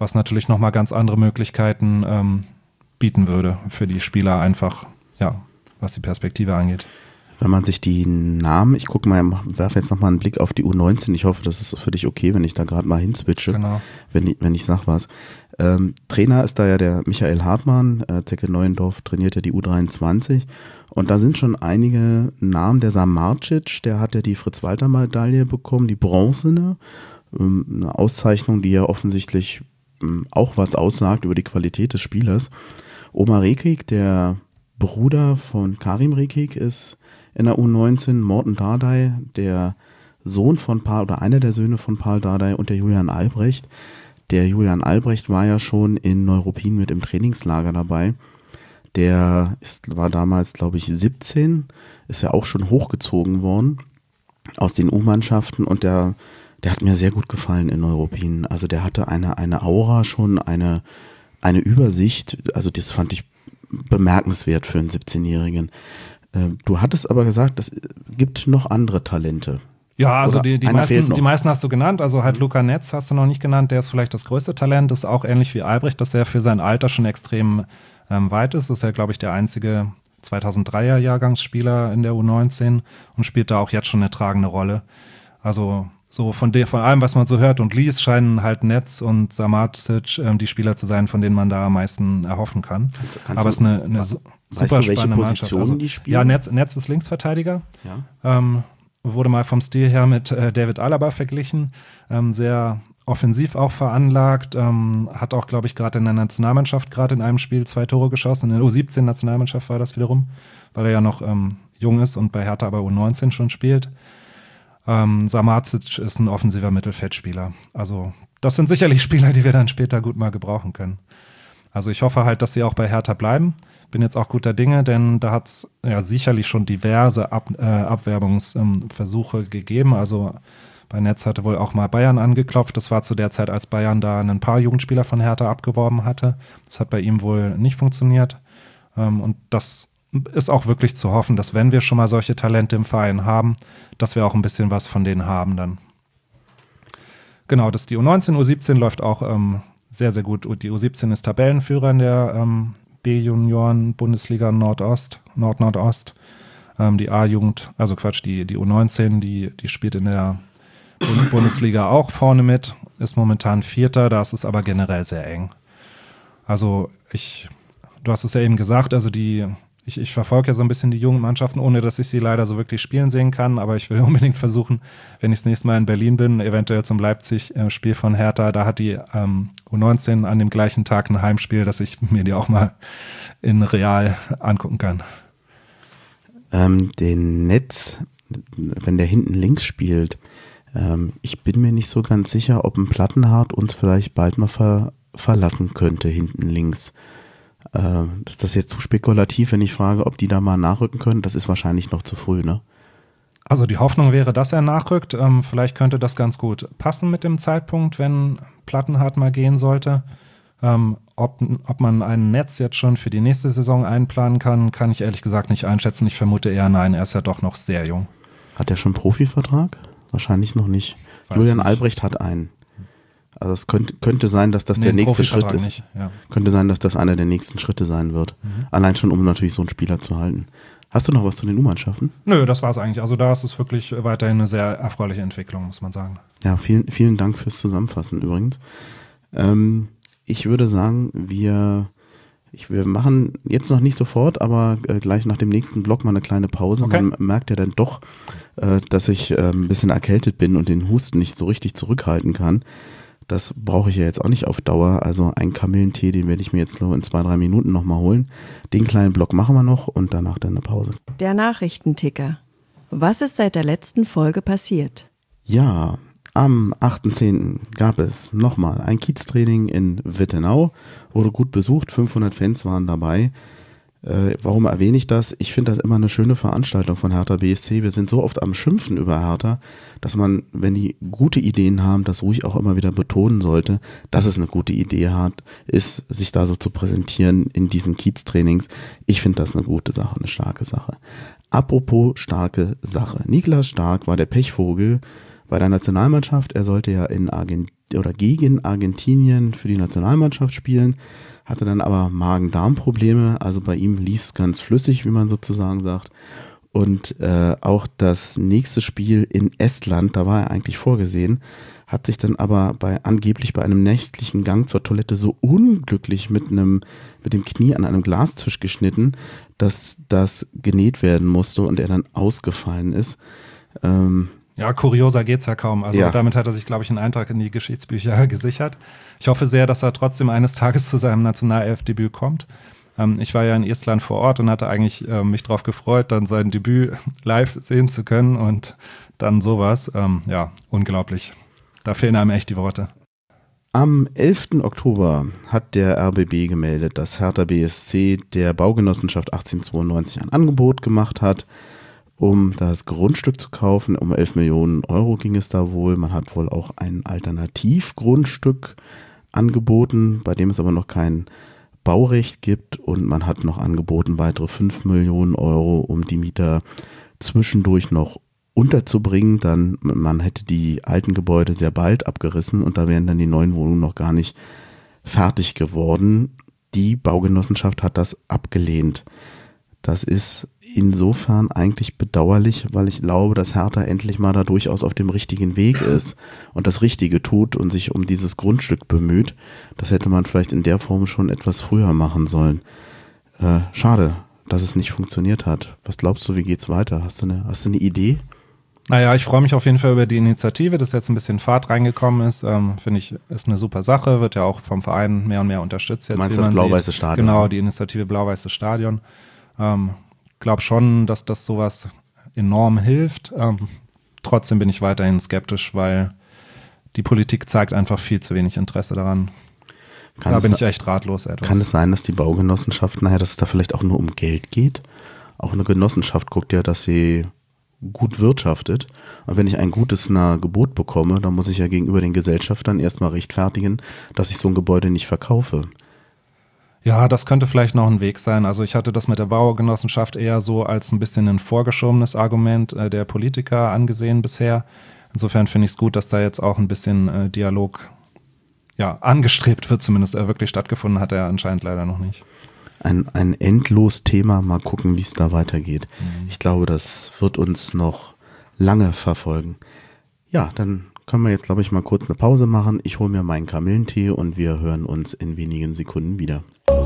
[SPEAKER 3] was natürlich nochmal ganz andere Möglichkeiten bieten würde für die Spieler einfach, ja, was die Perspektive angeht.
[SPEAKER 2] Wenn man sich die Namen, ich gucke mal, werfe jetzt nochmal einen Blick auf die U19, ich hoffe, das ist für dich okay, wenn ich da gerade mal hinswitche,
[SPEAKER 3] genau.
[SPEAKER 2] wenn ich sag was. Trainer ist da ja der Michael Hartmann, Zecke Neuendorf trainiert ja die U23 und da sind schon einige Namen, der Sam Marcic, der hat ja die Fritz-Walter-Medaille bekommen, die bronzene, eine Auszeichnung, die ja offensichtlich auch was aussagt über die Qualität des Spielers. Omar Rekik, der Bruder von Karim Rekik, ist in der U19, Morten Dardai, der Sohn von Paul oder einer der Söhne von Paul Dardai und der Julian Albrecht. Der Julian Albrecht war ja schon in Neuruppin mit im Trainingslager dabei. Der war damals, glaube ich, 17, ist ja auch schon hochgezogen worden aus den U-Mannschaften und der hat mir sehr gut gefallen in Neuruppin. Also der hatte eine Aura schon, eine Übersicht, also das fand ich bemerkenswert für einen 17-Jährigen. Du hattest aber gesagt, es gibt noch andere Talente.
[SPEAKER 3] Ja, also die meisten hast du genannt, also halt Luca Netz hast du noch nicht genannt, der ist vielleicht das größte Talent, ist auch ähnlich wie Albrecht, dass er für sein Alter schon extrem weit ist. Das ist ja, glaube ich, der einzige 2003er Jahrgangsspieler in der U19 und spielt da auch jetzt schon eine tragende Rolle. Also so von allem, was man so hört und liest, scheinen halt Netz und Samardzic die Spieler zu sein, von denen man da am meisten erhoffen kann. Aber es ist eine super spannende Mannschaft.
[SPEAKER 2] Also, die spielen?
[SPEAKER 3] Ja, Netz ist Linksverteidiger.
[SPEAKER 2] Ja.
[SPEAKER 3] Wurde mal vom Stil her mit David Alaba verglichen. Sehr offensiv auch veranlagt. Hat auch, glaube ich, gerade in der Nationalmannschaft gerade in einem Spiel 2 Tore geschossen. In der U17-Nationalmannschaft war das wiederum, weil er ja noch jung ist und bei Hertha aber U19 schon spielt. Samardzic ist ein offensiver Mittelfeldspieler. Also das sind sicherlich Spieler, die wir dann später gut mal gebrauchen können. Also ich hoffe halt, dass sie auch bei Hertha bleiben. Bin jetzt auch guter Dinge, denn da hat es ja sicherlich schon diverse Abwerbungsversuche gegeben. Also bei Netz hatte wohl auch mal Bayern angeklopft. Das war zu der Zeit, als Bayern da ein paar Jugendspieler von Hertha abgeworben hatte. Das hat bei ihm wohl nicht funktioniert. Und das ist auch wirklich zu hoffen, dass wenn wir schon mal solche Talente im Verein haben, dass wir auch ein bisschen was von denen haben dann. Genau, die U19, U17 läuft auch sehr, sehr gut. Die U17 ist Tabellenführer in der B-Junioren-Bundesliga Nordost. Die A-Jugend, also Quatsch, die U19, die spielt in der Bundesliga auch vorne mit, ist momentan Vierter, das ist aber generell sehr eng. Also du hast es ja eben gesagt, also ich verfolge ja so ein bisschen die jungen Mannschaften, ohne dass ich sie leider so wirklich spielen sehen kann, aber ich will unbedingt versuchen, wenn ich das nächste Mal in Berlin bin, eventuell zum Leipzig-Spiel von Hertha, da hat die U19 an dem gleichen Tag ein Heimspiel, dass ich mir die auch mal in real angucken kann.
[SPEAKER 2] Den Netz, wenn der hinten links spielt, ich bin mir nicht so ganz sicher, ob ein Plattenhardt uns vielleicht bald mal verlassen könnte hinten links. Ist das jetzt zu spekulativ, wenn ich frage, ob die da mal nachrücken können? Das ist wahrscheinlich noch zu früh, ne?
[SPEAKER 3] Also die Hoffnung wäre, dass er nachrückt. Vielleicht könnte das ganz gut passen mit dem Zeitpunkt, wenn Plattenhardt mal gehen sollte. Ob man ein Netz jetzt schon für die nächste Saison einplanen kann ich ehrlich gesagt nicht einschätzen. Ich vermute eher nein, er ist ja doch noch sehr jung.
[SPEAKER 2] Hat er schon einen Profivertrag? Wahrscheinlich noch nicht. Julian Albrecht hat einen. Also es könnte sein, dass das der nächste Schritt ist.
[SPEAKER 3] Nicht, ja.
[SPEAKER 2] Könnte sein, dass das einer der nächsten Schritte sein wird. Allein schon, um natürlich so einen Spieler zu halten. Hast du noch was zu den U-Mannschaften?
[SPEAKER 3] Nö, das war es eigentlich. Also da ist es wirklich weiterhin eine sehr erfreuliche Entwicklung, muss man sagen.
[SPEAKER 2] Ja, vielen Dank fürs Zusammenfassen übrigens. Ich würde sagen, wir machen jetzt noch nicht sofort, aber gleich nach dem nächsten Block mal eine kleine Pause.
[SPEAKER 3] Okay.
[SPEAKER 2] Man merkt ja dann doch, dass ich ein bisschen erkältet bin und den Husten nicht so richtig zurückhalten kann. Das brauche ich ja jetzt auch nicht auf Dauer. Also einen Kamillentee, den werde ich mir jetzt nur in 2-3 Minuten nochmal holen. Den kleinen Block machen wir noch und danach dann eine Pause.
[SPEAKER 4] Der Nachrichtenticker. Was ist seit der letzten Folge passiert?
[SPEAKER 2] Ja, am 8.10. gab es nochmal ein Kieztraining in Wittenau. Wurde gut besucht, 500 Fans waren dabei. Warum erwähne ich das? Ich finde das immer eine schöne Veranstaltung von Hertha BSC. Wir sind so oft am Schimpfen über Hertha, dass man, wenn die gute Ideen haben, das ruhig auch immer wieder betonen sollte, dass es eine gute Idee ist, sich da so zu präsentieren in diesen Kieztrainings. Ich finde das eine gute Sache, eine starke Sache. Apropos starke Sache. Niklas Stark war der Pechvogel bei der Nationalmannschaft. Er sollte ja gegen Argentinien für die Nationalmannschaft spielen, hatte dann aber Magen-Darm-Probleme. Also bei ihm lief es ganz flüssig, wie man sozusagen sagt. Und auch das nächste Spiel in Estland, da war er eigentlich vorgesehen, hat sich dann aber angeblich bei einem nächtlichen Gang zur Toilette so unglücklich mit dem Knie an einem Glastisch geschnitten, dass das genäht werden musste und er dann ausgefallen ist.
[SPEAKER 3] Ja, kurioser geht's ja kaum. Also damit hat er sich, glaube ich, einen Eintrag in die Geschichtsbücher gesichert. Ich hoffe sehr, dass er trotzdem eines Tages zu seinem Nationalelfdebüt kommt. Ich war ja in Estland vor Ort und hatte eigentlich mich darauf gefreut, dann sein Debüt live sehen zu können und dann sowas. Unglaublich. Da fehlen einem echt die Worte.
[SPEAKER 2] Am 11. Oktober hat der RBB gemeldet, dass Hertha BSC der Baugenossenschaft 1892 ein Angebot gemacht hat, um das Grundstück zu kaufen. Um 11 Millionen Euro ging es da wohl. Man hat wohl auch ein Alternativgrundstück angeboten, bei dem es aber noch kein Baurecht gibt, und man hat noch angeboten weitere 5 Millionen Euro, um die Mieter zwischendurch noch unterzubringen. Dann, man hätte die alten Gebäude sehr bald abgerissen und da wären dann die neuen Wohnungen noch gar nicht fertig geworden. Die Baugenossenschaft hat das abgelehnt. Das ist insofern eigentlich bedauerlich, weil ich glaube, dass Hertha endlich mal da durchaus auf dem richtigen Weg ist und das Richtige tut und sich um dieses Grundstück bemüht. Das hätte man vielleicht in der Form schon etwas früher machen sollen. Schade, dass es nicht funktioniert hat. Was glaubst du, wie geht's weiter? Hast du eine Idee?
[SPEAKER 3] Naja, ich freue mich auf jeden Fall über die Initiative, dass jetzt ein bisschen Fahrt reingekommen ist. Finde ich, ist eine super Sache, wird ja auch vom Verein mehr und mehr unterstützt. Jetzt,
[SPEAKER 2] du meinst das blau-weiße Stadion?
[SPEAKER 3] Genau, die Initiative Blau-Weiße Stadion. Glaube schon, dass das sowas enorm hilft. Trotzdem bin ich weiterhin skeptisch, weil die Politik zeigt einfach viel zu wenig Interesse daran. Da bin ich echt ratlos etwas.
[SPEAKER 2] Kann es sein, dass die Baugenossenschaft, dass es da vielleicht auch nur um Geld geht? Auch eine Genossenschaft guckt ja, dass sie gut wirtschaftet. Und wenn ich ein gutes Gebot bekomme, dann muss ich ja gegenüber den Gesellschaftern erstmal rechtfertigen, dass ich so ein Gebäude nicht verkaufe.
[SPEAKER 3] Ja, das könnte vielleicht noch ein Weg sein. Also ich hatte das mit der Baugenossenschaft eher so als ein bisschen ein vorgeschobenes Argument der Politiker angesehen bisher. Insofern finde ich es gut, dass da jetzt auch ein bisschen Dialog angestrebt wird, zumindest wirklich stattgefunden hat er anscheinend leider noch nicht.
[SPEAKER 2] Ein endlos Thema, mal gucken, wie es da weitergeht. Ich glaube, das wird uns noch lange verfolgen. Ja, dann können wir jetzt, glaube ich, mal kurz eine Pause machen. Ich hole mir meinen Kamillentee und wir hören uns in wenigen Sekunden wieder.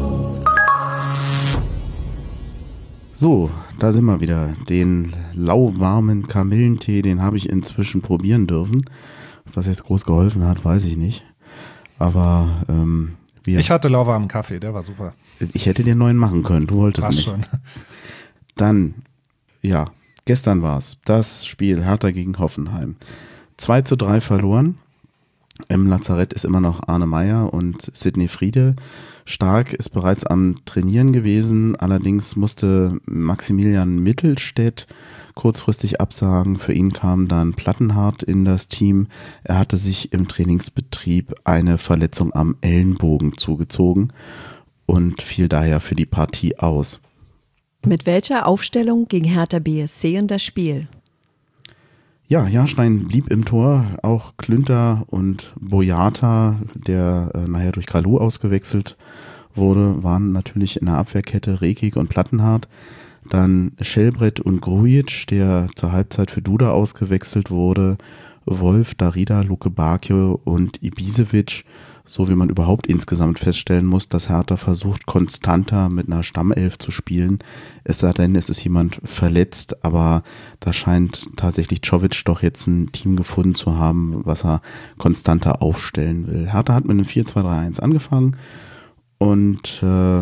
[SPEAKER 2] So, da sind wir wieder. Den lauwarmen Kamillentee, den habe ich inzwischen probieren dürfen. Ob das jetzt groß geholfen hat, weiß ich nicht. Aber
[SPEAKER 3] ich hatte lauwarmen Kaffee, der war super.
[SPEAKER 2] Ich hätte dir einen neuen machen können, du wolltest nicht.
[SPEAKER 3] Schon.
[SPEAKER 2] Dann, gestern war es das Spiel Hertha gegen Hoffenheim. 2:3 verloren. Im Lazarett ist immer noch Arne Meyer und Sidney Friede. Stark ist bereits am Trainieren gewesen, allerdings musste Maximilian Mittelstädt kurzfristig absagen. Für ihn kam dann Plattenhardt in das Team. Er hatte sich im Trainingsbetrieb eine Verletzung am Ellenbogen zugezogen und fiel daher für die Partie aus.
[SPEAKER 4] Mit welcher Aufstellung ging Hertha BSC in das Spiel?
[SPEAKER 2] Ja, Jahrstein blieb im Tor, auch Klünter und Boyata, der nachher durch Kralou ausgewechselt wurde, waren natürlich in der Abwehrkette Rekik und Plattenhardt. Dann Schellbrett und Grujic, der zur Halbzeit für Duda ausgewechselt wurde, Wolf, Darida, Luke Bacchio und Ibisevic, so wie man überhaupt insgesamt feststellen muss, dass Hertha versucht, konstanter mit einer Stammelf zu spielen. Es sei denn, es ist jemand verletzt, aber da scheint tatsächlich Czovic doch jetzt ein Team gefunden zu haben, was er konstanter aufstellen will. Hertha hat mit einem 4-2-3-1 angefangen und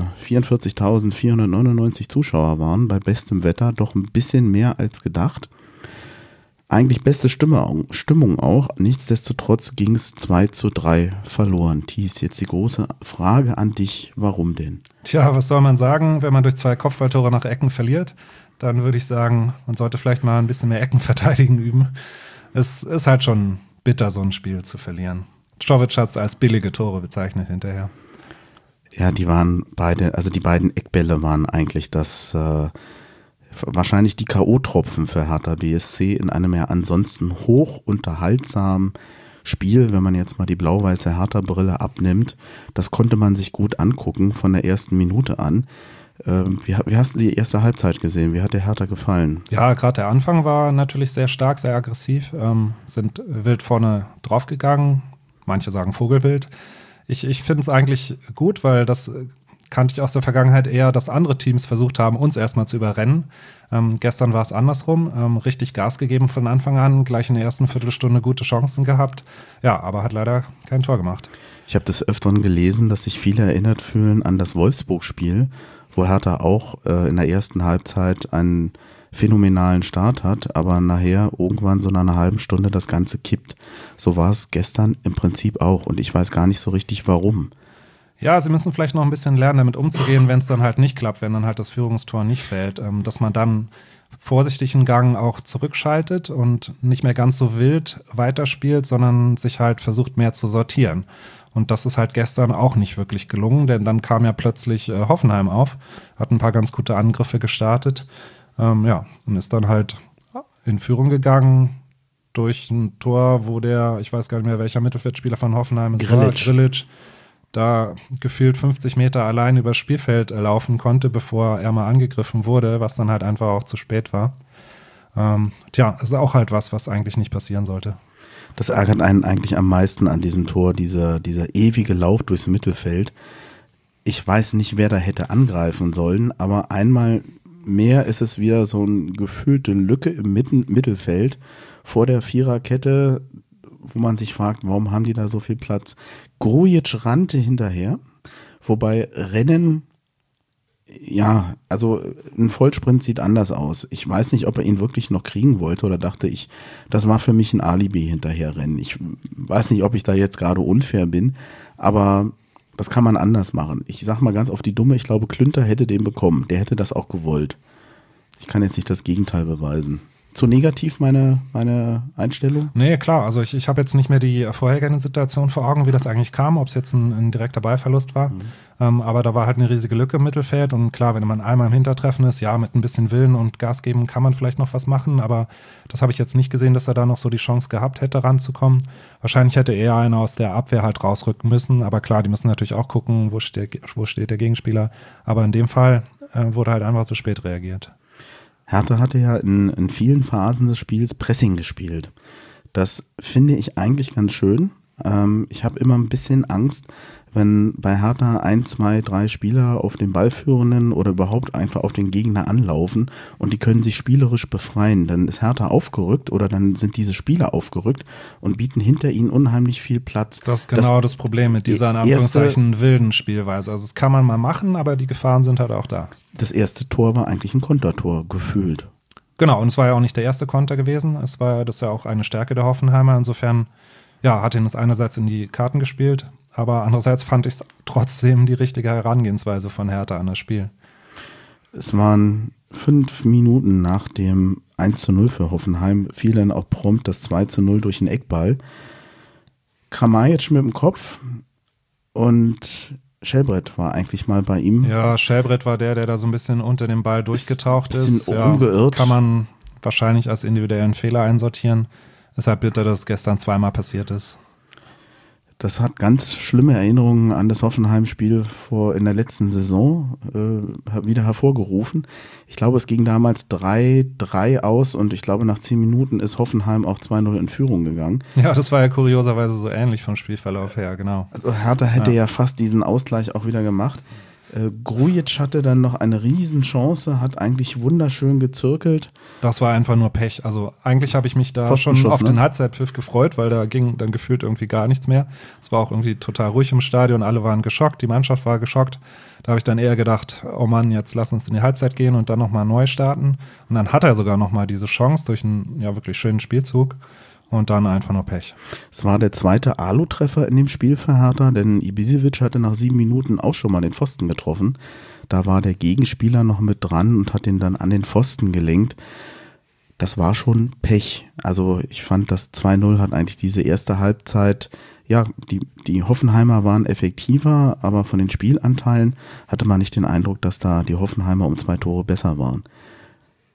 [SPEAKER 2] 44.499 Zuschauer waren bei bestem Wetter, doch ein bisschen mehr als gedacht. Eigentlich beste Stimmung auch. Nichtsdestotrotz ging es 2:3 verloren. Thies, jetzt die große Frage an dich, warum denn?
[SPEAKER 3] Tja, was soll man sagen, wenn man durch 2 Kopfballtore nach Ecken verliert? Dann würde ich sagen, man sollte vielleicht mal ein bisschen mehr Eckenverteidigen üben. Es ist halt schon bitter, so ein Spiel zu verlieren. Czovic hat es als billige Tore bezeichnet hinterher.
[SPEAKER 2] Ja, die waren beide, also die beiden Eckbälle waren eigentlich das wahrscheinlich die K.O.-Tropfen für Hertha BSC in einem ja ansonsten hoch unterhaltsamen Spiel, wenn man jetzt mal die blau-weiße Hertha-Brille abnimmt. Das konnte man sich gut angucken von der ersten Minute an. Wie hast du die erste Halbzeit gesehen? Wie hat der Hertha gefallen?
[SPEAKER 3] Ja, gerade der Anfang war natürlich sehr stark, sehr aggressiv, sind wild vorne draufgegangen. Manche sagen Vogelwild. Ich finde es eigentlich gut, weil das kannte ich aus der Vergangenheit eher, dass andere Teams versucht haben, uns erstmal zu überrennen. Gestern war es andersrum, richtig Gas gegeben von Anfang an, gleich in der ersten Viertelstunde gute Chancen gehabt. Ja, aber hat leider kein Tor gemacht.
[SPEAKER 2] Ich habe des Öfteren gelesen, dass sich viele erinnert fühlen an das Wolfsburg-Spiel, wo Hertha auch in der ersten Halbzeit einen phänomenalen Start hat, aber nachher irgendwann so nach einer halben Stunde das Ganze kippt. So war es gestern im Prinzip auch und ich weiß gar nicht so richtig, warum.
[SPEAKER 3] Ja, sie müssen vielleicht noch ein bisschen lernen, damit umzugehen, wenn es dann halt nicht klappt, wenn dann halt das Führungstor nicht fällt, dass man dann vorsichtig einen Gang auch zurückschaltet und nicht mehr ganz so wild weiterspielt, sondern sich halt versucht, mehr zu sortieren. Und das ist halt gestern auch nicht wirklich gelungen, denn dann kam ja plötzlich Hoffenheim auf, hat ein paar ganz gute Angriffe gestartet, und ist dann halt in Führung gegangen durch ein Tor, wo ich weiß gar nicht mehr, welcher Mittelfeldspieler von Hoffenheim es war, Grillitsch, da gefühlt 50 Meter allein übers Spielfeld laufen konnte, bevor er mal angegriffen wurde, was dann halt einfach auch zu spät war. Ist auch halt was eigentlich nicht passieren sollte.
[SPEAKER 2] Das ärgert einen eigentlich am meisten an diesem Tor, dieser ewige Lauf durchs Mittelfeld. Ich weiß nicht, wer da hätte angreifen sollen, aber einmal mehr ist es wieder so eine gefühlte Lücke im Mittelfeld vor der Viererkette, wo man sich fragt, warum haben die da so viel Platz? Grujic rannte hinterher, wobei Rennen, ja, also ein Vollsprint sieht anders aus. Ich weiß nicht, ob er ihn wirklich noch kriegen wollte oder dachte ich, das war für mich ein Alibi hinterherrennen. Ich weiß nicht, ob ich da jetzt gerade unfair bin, aber das kann man anders machen. Ich sag mal ganz auf die Dumme, ich glaube, Klünter hätte den bekommen. Der hätte das auch gewollt. Ich kann jetzt nicht das Gegenteil beweisen. Zu negativ meine Einstellung?
[SPEAKER 3] Nee, klar. Also ich habe jetzt nicht mehr die vorhergehende Situation vor Augen, wie das eigentlich kam, ob es jetzt ein direkter Ballverlust war. Aber da war halt eine riesige Lücke im Mittelfeld. Und klar, wenn man einmal im Hintertreffen ist, ja, mit ein bisschen Willen und Gas geben kann man vielleicht noch was machen. Aber das habe ich jetzt nicht gesehen, dass er da noch so die Chance gehabt hätte, ranzukommen. Wahrscheinlich hätte eher einer aus der Abwehr halt rausrücken müssen. Aber klar, die müssen natürlich auch gucken, wo steht der Gegenspieler. Aber in dem Fall wurde halt einfach zu spät reagiert.
[SPEAKER 2] Hertha hatte ja in vielen Phasen des Spiels Pressing gespielt. Das finde ich eigentlich ganz schön. Ich habe immer ein bisschen Angst, wenn bei Hertha 1, 2, 3 Spieler auf den Ballführenden oder überhaupt einfach auf den Gegner anlaufen und die können sich spielerisch befreien. Dann ist Hertha aufgerückt oder dann sind diese Spieler aufgerückt und bieten hinter ihnen unheimlich viel Platz.
[SPEAKER 3] Das ist genau das Problem mit dieser in Anführungszeichen wilden Spielweise. Also das kann man mal machen, aber die Gefahren sind halt auch da.
[SPEAKER 2] Das erste Tor war eigentlich ein Kontertor, gefühlt.
[SPEAKER 3] Genau, und es war ja auch nicht der erste Konter gewesen. Das ist ja auch eine Stärke der Hoffenheimer. Insofern, ja, hat ihn das einerseits in die Karten gespielt, aber andererseits fand ich es trotzdem die richtige Herangehensweise von Hertha an das Spiel.
[SPEAKER 2] Es waren 5 Minuten nach dem 1:0 für Hoffenheim, fiel dann auch prompt das 2:0 durch den Eckball. Kramaric mit dem Kopf und Schellbrett war eigentlich mal bei ihm.
[SPEAKER 3] Ja, Schellbrett war der da so ein bisschen unter dem Ball durchgetaucht ist.
[SPEAKER 2] Ein bisschen rumgeirrt.
[SPEAKER 3] Kann man wahrscheinlich als individuellen Fehler einsortieren. Deshalb bitte, dass es gestern zweimal passiert ist.
[SPEAKER 2] Das hat ganz schlimme Erinnerungen an das Hoffenheim-Spiel in der letzten Saison wieder hervorgerufen. Ich glaube, es ging damals 3-3 aus und ich glaube, nach 10 Minuten ist Hoffenheim auch 2:0 in Führung gegangen.
[SPEAKER 3] Ja, das war ja kurioserweise so ähnlich vom Spielverlauf her, genau.
[SPEAKER 2] Also Hertha hätte ja fast diesen Ausgleich auch wieder gemacht. Grujic hatte dann noch eine Riesenchance, hat eigentlich wunderschön gezirkelt.
[SPEAKER 3] Das war einfach nur Pech. Also eigentlich habe ich mich da schon auf den Halbzeitpfiff gefreut, weil da ging dann gefühlt irgendwie gar nichts mehr. Es war auch irgendwie total ruhig im Stadion, alle waren geschockt, die Mannschaft war geschockt. Da habe ich dann eher gedacht, oh Mann, jetzt lass uns in die Halbzeit gehen und dann nochmal neu starten. Und dann hat er sogar nochmal diese Chance durch einen wirklich schönen Spielzug. Und dann einfach nur Pech.
[SPEAKER 2] Es war der zweite Alu-Treffer in dem Spiel für Hertha, denn Ibisevic hatte nach 7 Minuten auch schon mal den Pfosten getroffen. Da war der Gegenspieler noch mit dran und hat den dann an den Pfosten gelenkt. Das war schon Pech. Also ich fand, das 2:0 hat eigentlich diese erste Halbzeit, ja, die Hoffenheimer waren effektiver, aber von den Spielanteilen hatte man nicht den Eindruck, dass da die Hoffenheimer um 2 Tore besser waren.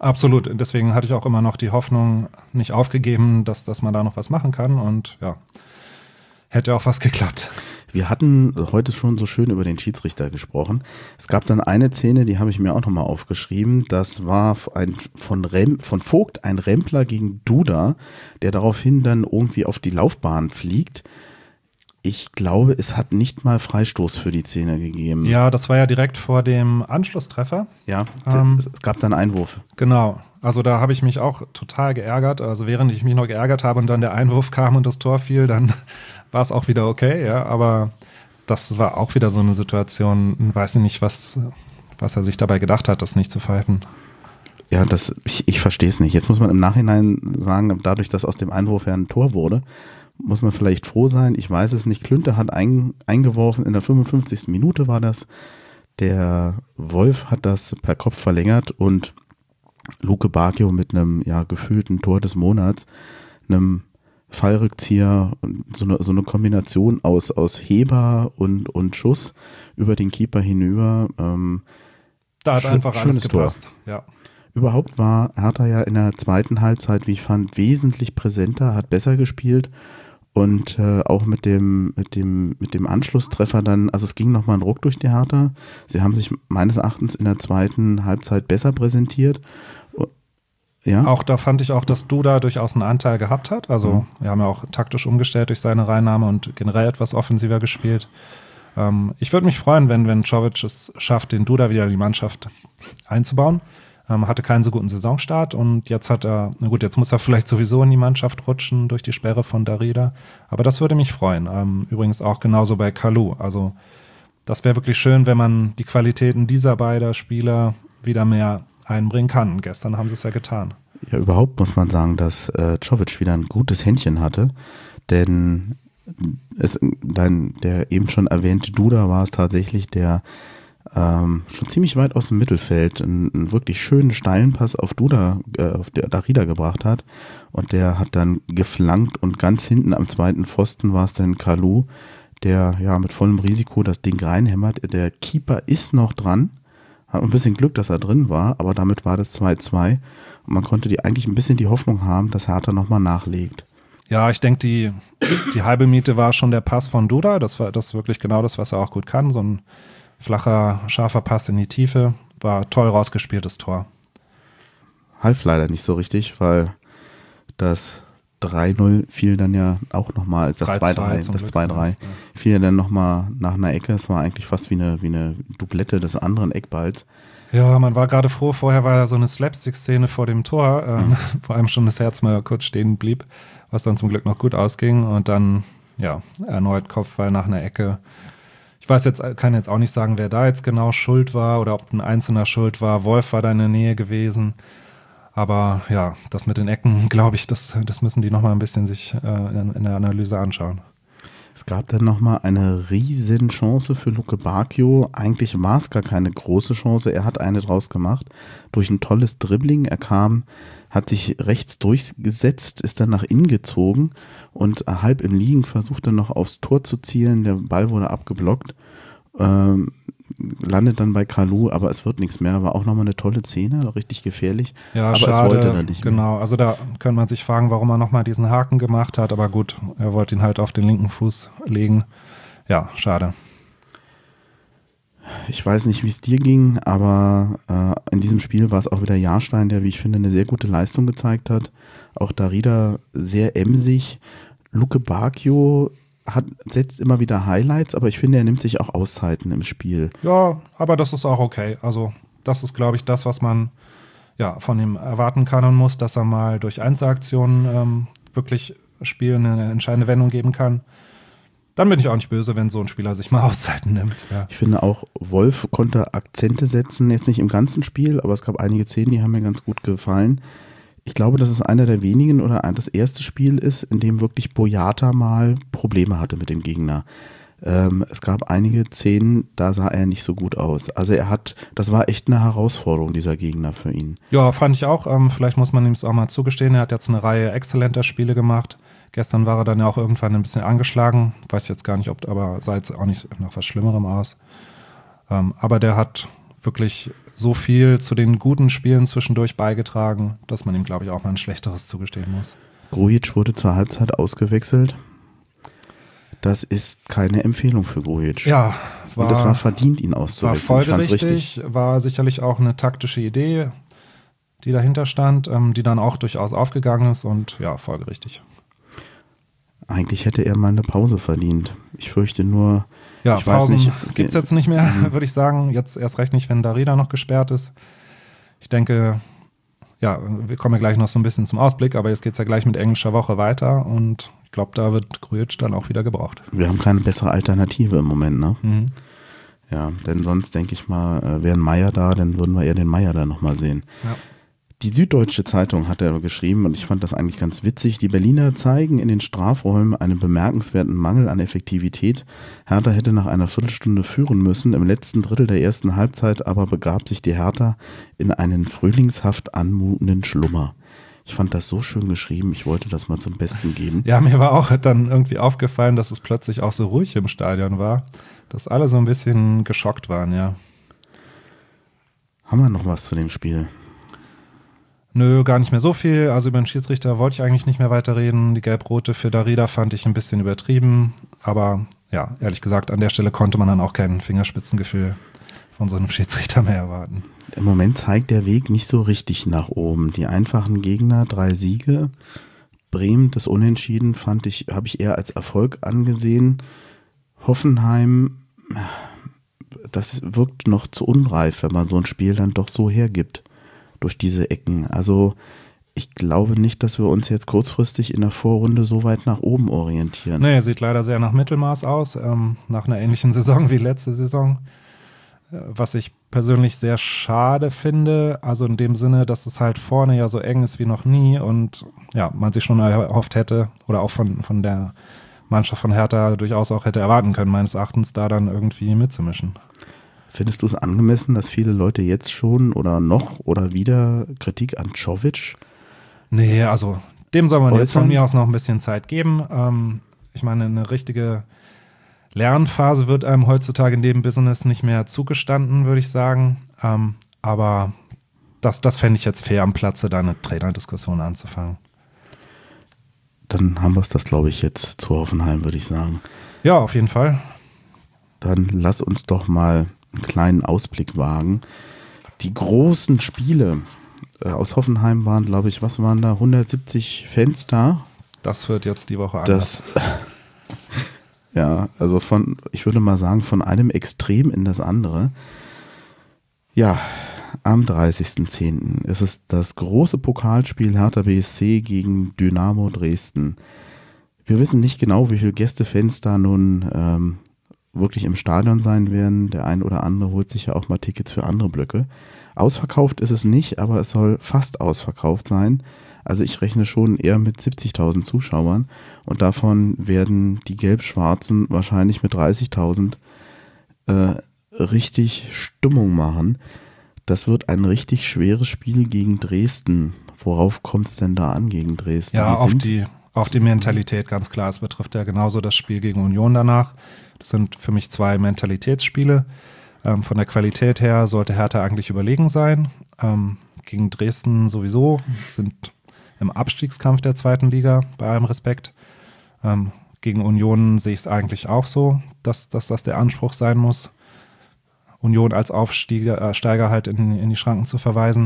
[SPEAKER 3] Absolut. Deswegen hatte ich auch immer noch die Hoffnung nicht aufgegeben, dass man da noch was machen kann. Und ja, hätte auch was geklappt.
[SPEAKER 2] Wir hatten heute schon so schön über den Schiedsrichter gesprochen. Es gab dann eine Szene, die habe ich mir auch nochmal aufgeschrieben. Das war von Vogt ein Rempler gegen Duda, der daraufhin dann irgendwie auf die Laufbahn fliegt. Ich glaube, es hat nicht mal Freistoß für die Szene gegeben.
[SPEAKER 3] Ja, das war ja direkt vor dem Anschlusstreffer.
[SPEAKER 2] Ja, es gab dann Einwurf.
[SPEAKER 3] Genau. Also da habe ich mich auch total geärgert. Also während ich mich noch geärgert habe und dann der Einwurf kam und das Tor fiel, dann war es auch wieder okay, ja. Aber das war auch wieder so eine Situation, weiß ich nicht, was er sich dabei gedacht hat, das nicht zu pfeifen.
[SPEAKER 2] Ja, ich verstehe es nicht. Jetzt muss man im Nachhinein sagen, dadurch, dass aus dem Einwurf ja ein Tor wurde, muss man vielleicht froh sein. Ich weiß es nicht. Klünter hat eingeworfen, in der 55. Minute war das. Der Wolf hat das per Kopf verlängert und Luke Bacchio mit einem gefühlten Tor des Monats, einem Fallrückzieher, so eine Kombination aus Heber und Schuss über den Keeper hinüber.
[SPEAKER 3] Da hat einfach alles gepasst. Ja.
[SPEAKER 2] Überhaupt war Hertha ja in der zweiten Halbzeit, wie ich fand, wesentlich präsenter, hat besser gespielt und auch mit dem Anschlusstreffer dann, also es ging nochmal ein Ruck durch die Hertha. Sie haben sich meines Erachtens in der zweiten Halbzeit besser präsentiert. Ja.
[SPEAKER 3] Auch da fand ich auch, dass Duda durchaus einen Anteil gehabt hat. Also wir haben ja auch taktisch umgestellt durch seine Reinnahme und generell etwas offensiver gespielt. Ich würde mich freuen, wenn Czovic es schafft, den Duda wieder in die Mannschaft einzubauen. Hatte keinen so guten Saisonstart und jetzt jetzt muss er vielleicht sowieso in die Mannschaft rutschen durch die Sperre von Darida. Aber das würde mich freuen. Übrigens auch genauso bei Kalou. Also das wäre wirklich schön, wenn man die Qualitäten dieser beiden Spieler wieder mehr einbringen kann. Gestern haben sie es ja getan.
[SPEAKER 2] Ja, überhaupt muss man sagen, dass Czovic wieder ein gutes Händchen hatte, denn der eben schon erwähnte Duda war es tatsächlich, der schon ziemlich weit aus dem Mittelfeld einen wirklich schönen steilen Pass auf Darida gebracht hat und der hat dann geflankt und ganz hinten am zweiten Pfosten war es dann Kalou, der mit vollem Risiko das Ding reinhämmert. Der Keeper ist noch dran, hat ein bisschen Glück, dass er drin war, aber damit war das 2-2 und man konnte eigentlich ein bisschen die Hoffnung haben, dass Hertha nochmal nachlegt.
[SPEAKER 3] Ja, ich denke, die halbe Miete war schon der Pass von Duda, das ist wirklich genau das, was er auch gut kann, so ein flacher, scharfer Pass in die Tiefe, war toll rausgespieltes Tor.
[SPEAKER 2] Half leider nicht so richtig, weil das 3-0 fiel dann ja auch nochmal, das 2-3 fiel ja dann nochmal nach einer Ecke. Es war eigentlich fast wie eine Doublette des anderen Eckballs.
[SPEAKER 3] Ja, man war gerade froh, vorher war ja so eine Slapstick-Szene vor dem Tor, vor allem schon das Herz mal kurz stehen blieb, was dann zum Glück noch gut ausging und dann, erneut Kopfball nach einer Ecke. Ich kann jetzt auch nicht sagen, wer da jetzt genau schuld war oder ob ein Einzelner schuld war. Wolf war da in der Nähe gewesen. Aber ja, das mit den Ecken, glaube ich, das müssen die nochmal ein bisschen sich in der Analyse anschauen.
[SPEAKER 2] Es gab dann nochmal eine riesen Chance für Luke Bacchio. Eigentlich war es gar keine große Chance. Er hat eine draus gemacht durch ein tolles Dribbling. Er hat sich rechts durchgesetzt, ist dann nach innen gezogen und halb im Liegen versuchte noch aufs Tor zu zielen. Der Ball wurde abgeblockt, landet dann bei Kalou, aber es wird nichts mehr. War auch nochmal eine tolle Szene, richtig gefährlich.
[SPEAKER 3] Ja,
[SPEAKER 2] aber
[SPEAKER 3] schade,
[SPEAKER 2] es wollte er nicht mehr.
[SPEAKER 3] Genau, also da könnte man sich fragen, warum er nochmal diesen Haken gemacht hat, aber gut, er wollte ihn halt auf den linken Fuß legen. Ja, schade.
[SPEAKER 2] Ich weiß nicht, wie es dir ging, aber in diesem Spiel war es auch wieder Jahrstein, der, wie ich finde, eine sehr gute Leistung gezeigt hat. Auch Darida sehr emsig. Luke Bacchio setzt immer wieder Highlights, aber ich finde, er nimmt sich auch Auszeiten im Spiel.
[SPEAKER 3] Ja, aber das ist auch okay. Also das ist, glaube ich, das, was man von ihm erwarten kann und muss, dass er mal durch Einzelaktionen wirklich Spielen eine entscheidende Wendung geben kann. Dann bin ich auch nicht böse, wenn so ein Spieler sich mal Auszeiten nimmt. Ja.
[SPEAKER 2] Ich finde auch, Wolf konnte Akzente setzen, jetzt nicht im ganzen Spiel, aber es gab einige Szenen, die haben mir ganz gut gefallen. Ich glaube, dass es einer der wenigen oder das erste Spiel ist, in dem wirklich Boyata mal Probleme hatte mit dem Gegner. Es gab einige Szenen, da sah er nicht so gut aus. Also das war echt eine Herausforderung, dieser Gegner für ihn.
[SPEAKER 3] Ja, fand ich auch. Vielleicht muss man ihm es auch mal zugestehen. Er hat jetzt eine Reihe exzellenter Spiele gemacht. Gestern war er dann ja auch irgendwann ein bisschen angeschlagen. Weiß ich jetzt gar nicht, aber sah jetzt auch nicht nach was Schlimmerem aus. Aber der hat wirklich so viel zu den guten Spielen zwischendurch beigetragen, dass man ihm, glaube ich, auch mal ein schlechteres zugestehen muss.
[SPEAKER 2] Grujic wurde zur Halbzeit ausgewechselt. Das ist keine Empfehlung für Grujic.
[SPEAKER 3] Ja,
[SPEAKER 2] und es war verdient, ihn auszuwechseln.
[SPEAKER 3] War folgerichtig, war sicherlich auch eine taktische Idee, die dahinter stand, die dann auch durchaus aufgegangen ist und ja, folgerichtig.
[SPEAKER 2] Eigentlich hätte er mal eine Pause verdient. Ich fürchte nur,
[SPEAKER 3] ja,
[SPEAKER 2] ich weiß nicht.
[SPEAKER 3] Gibt es jetzt nicht mehr, würde ich sagen. Jetzt erst recht nicht, wenn Darida noch gesperrt ist. Ich denke, ja, wir kommen ja gleich noch so ein bisschen zum Ausblick, aber jetzt geht es ja gleich mit englischer Woche weiter und ich glaube, da wird Grujic dann auch wieder gebraucht.
[SPEAKER 2] Wir haben keine bessere Alternative im Moment, ne?
[SPEAKER 3] Mhm.
[SPEAKER 2] Ja, denn sonst denke ich mal, wäre ein Meier da, dann würden wir eher den Meier da nochmal sehen.
[SPEAKER 3] Ja.
[SPEAKER 2] Die Süddeutsche Zeitung hat er geschrieben und ich fand das eigentlich ganz witzig. Die Berliner zeigen in den Strafräumen einen bemerkenswerten Mangel an Effektivität. Hertha hätte nach einer Viertelstunde führen müssen. Im letzten Drittel der ersten Halbzeit aber begab sich die Hertha in einen frühlingshaft anmutenden Schlummer. Ich fand das so schön geschrieben, ich wollte das mal zum Besten geben.
[SPEAKER 3] Ja, mir war auch dann irgendwie aufgefallen, dass es plötzlich auch so ruhig im Stadion war, dass alle so ein bisschen geschockt waren, ja.
[SPEAKER 2] Haben wir noch was zu dem Spiel?
[SPEAKER 3] Nö, gar nicht mehr so viel. Also über den Schiedsrichter wollte ich eigentlich nicht mehr weiterreden. Die Gelb-Rote für Darida fand ich ein bisschen übertrieben. Aber ja, ehrlich gesagt, an der Stelle konnte man dann auch kein Fingerspitzengefühl von so einem Schiedsrichter mehr erwarten.
[SPEAKER 2] Im Moment zeigt der Weg nicht so richtig nach oben. Die einfachen Gegner, 3 Siege. Bremen, das Unentschieden, habe ich eher als Erfolg angesehen. Hoffenheim, das wirkt noch zu unreif, wenn man so ein Spiel dann doch so hergibt. Durch diese Ecken. Also ich glaube nicht, dass wir uns jetzt kurzfristig in der Vorrunde so weit nach oben orientieren.
[SPEAKER 3] Nee, sieht leider sehr nach Mittelmaß aus, nach einer ähnlichen Saison wie letzte Saison. Was ich persönlich sehr schade finde, also in dem Sinne, dass es halt vorne ja so eng ist wie noch nie und ja, man sich schon erhofft hätte oder auch von der Mannschaft von Hertha durchaus auch hätte erwarten können, meines Erachtens, da dann irgendwie mitzumischen.
[SPEAKER 2] Findest du es angemessen, dass viele Leute jetzt schon oder noch oder wieder Kritik an Czovic?
[SPEAKER 3] Nee, also dem soll man
[SPEAKER 2] äußern?
[SPEAKER 3] Jetzt von mir aus noch ein bisschen Zeit geben. Ich meine, eine richtige Lernphase wird einem heutzutage in dem Business nicht mehr zugestanden, würde ich sagen. Aber das fände ich jetzt fair am Platze, da eine Trainerdiskussion anzufangen.
[SPEAKER 2] Dann haben wir es das, glaube ich, jetzt zu Hoffenheim, würde ich sagen.
[SPEAKER 3] Ja, auf jeden Fall.
[SPEAKER 2] Dann lass uns doch mal einen kleinen Ausblick wagen. Die großen Spiele aus Hoffenheim waren, glaube ich, was waren da? 170 Fans da?
[SPEAKER 3] Das wird jetzt die Woche anders.
[SPEAKER 2] Ja, also ich würde mal sagen, von einem Extrem in das andere. Ja, am 30.10. ist es das große Pokalspiel Hertha BSC gegen Dynamo Dresden. Wir wissen nicht genau, wie viele Gästefans da nun wirklich im Stadion sein werden. Der ein oder andere holt sich ja auch mal Tickets für andere Blöcke. Ausverkauft ist es nicht, aber es soll fast ausverkauft sein. Also ich rechne schon eher mit 70.000 Zuschauern und davon werden die Gelb-Schwarzen wahrscheinlich mit 30.000 richtig Stimmung machen. Das wird ein richtig schweres Spiel gegen Dresden. Worauf kommt es denn da an gegen Dresden?
[SPEAKER 3] Ja, auf die Mentalität, ganz klar. Es betrifft ja genauso das Spiel gegen Union danach. Das sind für mich 2 Mentalitätsspiele. Von der Qualität her sollte Hertha eigentlich überlegen sein. Gegen Dresden sowieso, sind im Abstiegskampf der 2. Liga, bei allem Respekt. Gegen Union sehe ich es eigentlich auch so, dass das der Anspruch sein muss, Union als Aufsteiger halt in die Schranken zu verweisen.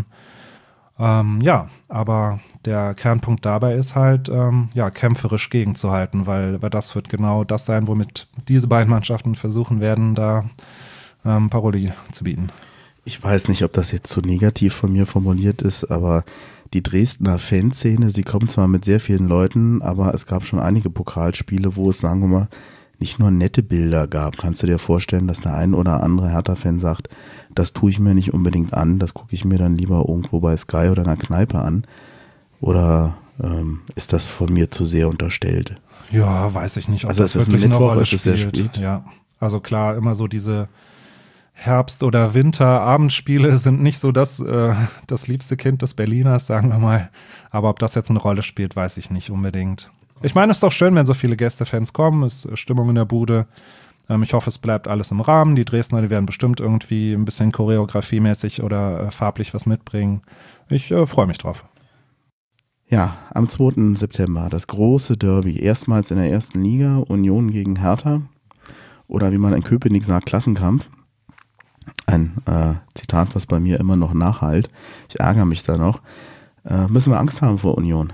[SPEAKER 3] Ja, aber der Kernpunkt dabei ist halt, kämpferisch gegenzuhalten, weil das wird genau das sein, womit diese beiden Mannschaften versuchen werden, da Paroli zu bieten.
[SPEAKER 2] Ich weiß nicht, ob das jetzt zu negativ von mir formuliert ist, aber die Dresdner Fanszene, sie kommen zwar mit sehr vielen Leuten, aber es gab schon einige Pokalspiele, wo es, sagen wir mal, nicht nur nette Bilder gab. Kannst du dir vorstellen, dass der ein oder andere Hertha-Fan sagt, das tue ich mir nicht unbedingt an, das gucke ich mir dann lieber irgendwo bei Sky oder einer Kneipe an? Oder ist das von mir zu sehr unterstellt?
[SPEAKER 3] Ja, weiß ich nicht, ob
[SPEAKER 2] also
[SPEAKER 3] das wirklich eine Rolle spielt. Ja, also klar, immer so diese Herbst- oder Winter-Abendspiele sind nicht so das liebste Kind des Berliners, sagen wir mal. Aber ob das jetzt eine Rolle spielt, weiß ich nicht unbedingt. Ich meine, es ist doch schön, wenn so viele Gästefans kommen, es ist Stimmung in der Bude. Ich hoffe, es bleibt alles im Rahmen. Die Dresdner, die werden bestimmt irgendwie ein bisschen choreografiemäßig oder farblich was mitbringen. Ich freue mich drauf.
[SPEAKER 2] Ja, am 2. September das große Derby. Erstmals in der ersten Liga, Union gegen Hertha. Oder wie man in Köpenick sagt, Klassenkampf. Ein Zitat, was bei mir immer noch nachhallt. Ich ärgere mich da noch. Müssen wir Angst haben vor Union?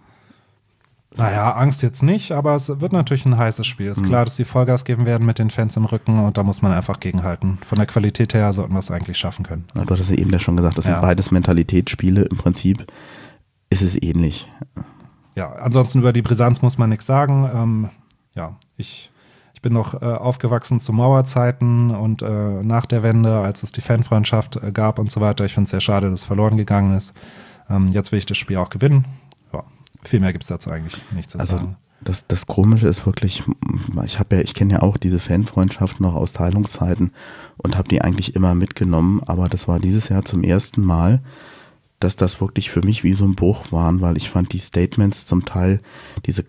[SPEAKER 3] Naja, Angst jetzt nicht, aber es wird natürlich ein heißes Spiel. Ist klar, dass die Vollgas geben werden mit den Fans im Rücken und da muss man einfach gegenhalten. Von der Qualität her sollten wir es eigentlich schaffen können.
[SPEAKER 2] Ja, du hattest ja eben schon gesagt, das sind beides Mentalitätsspiele. Im Prinzip ist es ähnlich.
[SPEAKER 3] Ja, ansonsten über die Brisanz muss man nichts sagen. Ich bin noch aufgewachsen zu Mauerzeiten und nach der Wende, als es die Fanfreundschaft gab und so weiter. Ich finde es sehr schade, dass es verloren gegangen ist. Jetzt will ich das Spiel auch gewinnen. Ja, viel mehr gibt es dazu eigentlich nicht zu sagen.
[SPEAKER 2] Das Komische ist wirklich, ich kenne ja auch diese Fanfreundschaft noch aus Teilungszeiten und habe die eigentlich immer mitgenommen, aber das war dieses Jahr zum ersten Mal, dass das wirklich für mich wie so ein Bruch waren, weil ich fand die Statements zum Teil, diese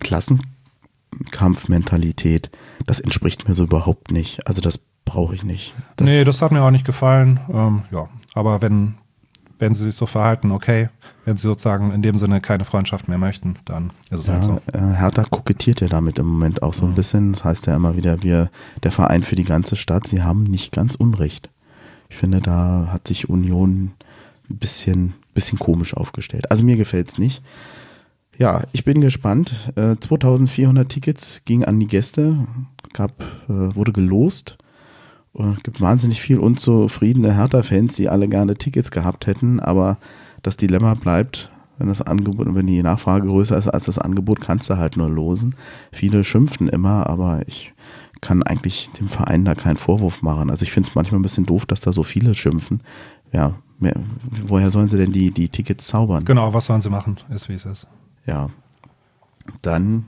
[SPEAKER 2] Klassenkampfmentalität, das entspricht mir so überhaupt nicht. Also das brauche ich nicht.
[SPEAKER 3] Das hat mir auch nicht gefallen. Aber wenn sie sich so verhalten, okay. Wenn sie sozusagen in dem Sinne keine Freundschaft mehr möchten, dann ist es halt so.
[SPEAKER 2] Hertha kokettiert ja damit im Moment auch so ein bisschen. Das heißt ja immer wieder, der Verein für die ganze Stadt, sie haben nicht ganz Unrecht. Ich finde, da hat sich Union ein bisschen komisch aufgestellt. Also mir gefällt es nicht. Ja, ich bin gespannt. 2400 Tickets gingen an die Gäste, wurde gelost. Es gibt wahnsinnig viel unzufriedene Hertha-Fans, die alle gerne Tickets gehabt hätten, aber das Dilemma bleibt, wenn die Nachfrage größer ist als das Angebot, kannst du halt nur losen. Viele schimpfen immer, aber ich kann eigentlich dem Verein da keinen Vorwurf machen. Also ich finde es manchmal ein bisschen doof, dass da so viele schimpfen. Ja, woher sollen sie denn die Tickets zaubern?
[SPEAKER 3] Genau, was sollen sie machen, ist wie es ist.
[SPEAKER 2] Ja, dann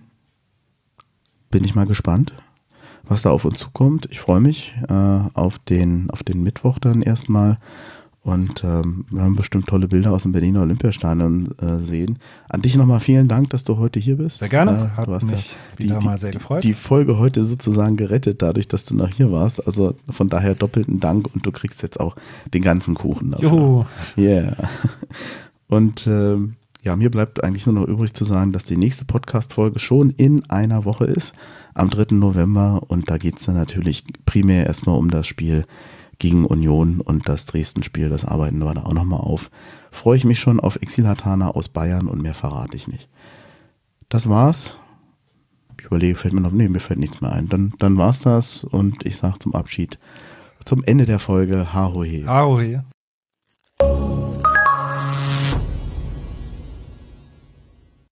[SPEAKER 2] bin ich mal gespannt, was da auf uns zukommt. Ich freue mich auf den Mittwoch dann erstmal und wir haben bestimmt tolle Bilder aus dem Berliner Olympiastadion sehen. An dich nochmal vielen Dank, dass du heute hier bist.
[SPEAKER 3] Sehr gerne, hat mich wieder mal sehr gefreut.
[SPEAKER 2] Die Folge heute sozusagen gerettet, dadurch, dass du noch hier warst. Also von daher doppelten Dank und du kriegst jetzt auch den ganzen Kuchen dafür.
[SPEAKER 3] Juhu.
[SPEAKER 2] Yeah. Und mir bleibt eigentlich nur noch übrig zu sagen, dass die nächste Podcast-Folge schon in einer Woche ist, am 3. November. Und da geht es dann natürlich primär erstmal um das Spiel gegen Union und das Dresden-Spiel. Das arbeiten wir da auch nochmal auf. Freue ich mich schon auf Exil-Hatana aus Bayern und mehr verrate ich nicht. Das war's. Ich überlege, mir fällt nichts mehr ein. Dann war's das und ich sage zum Abschied, zum Ende der Folge, Hahohe.
[SPEAKER 3] Hahohe.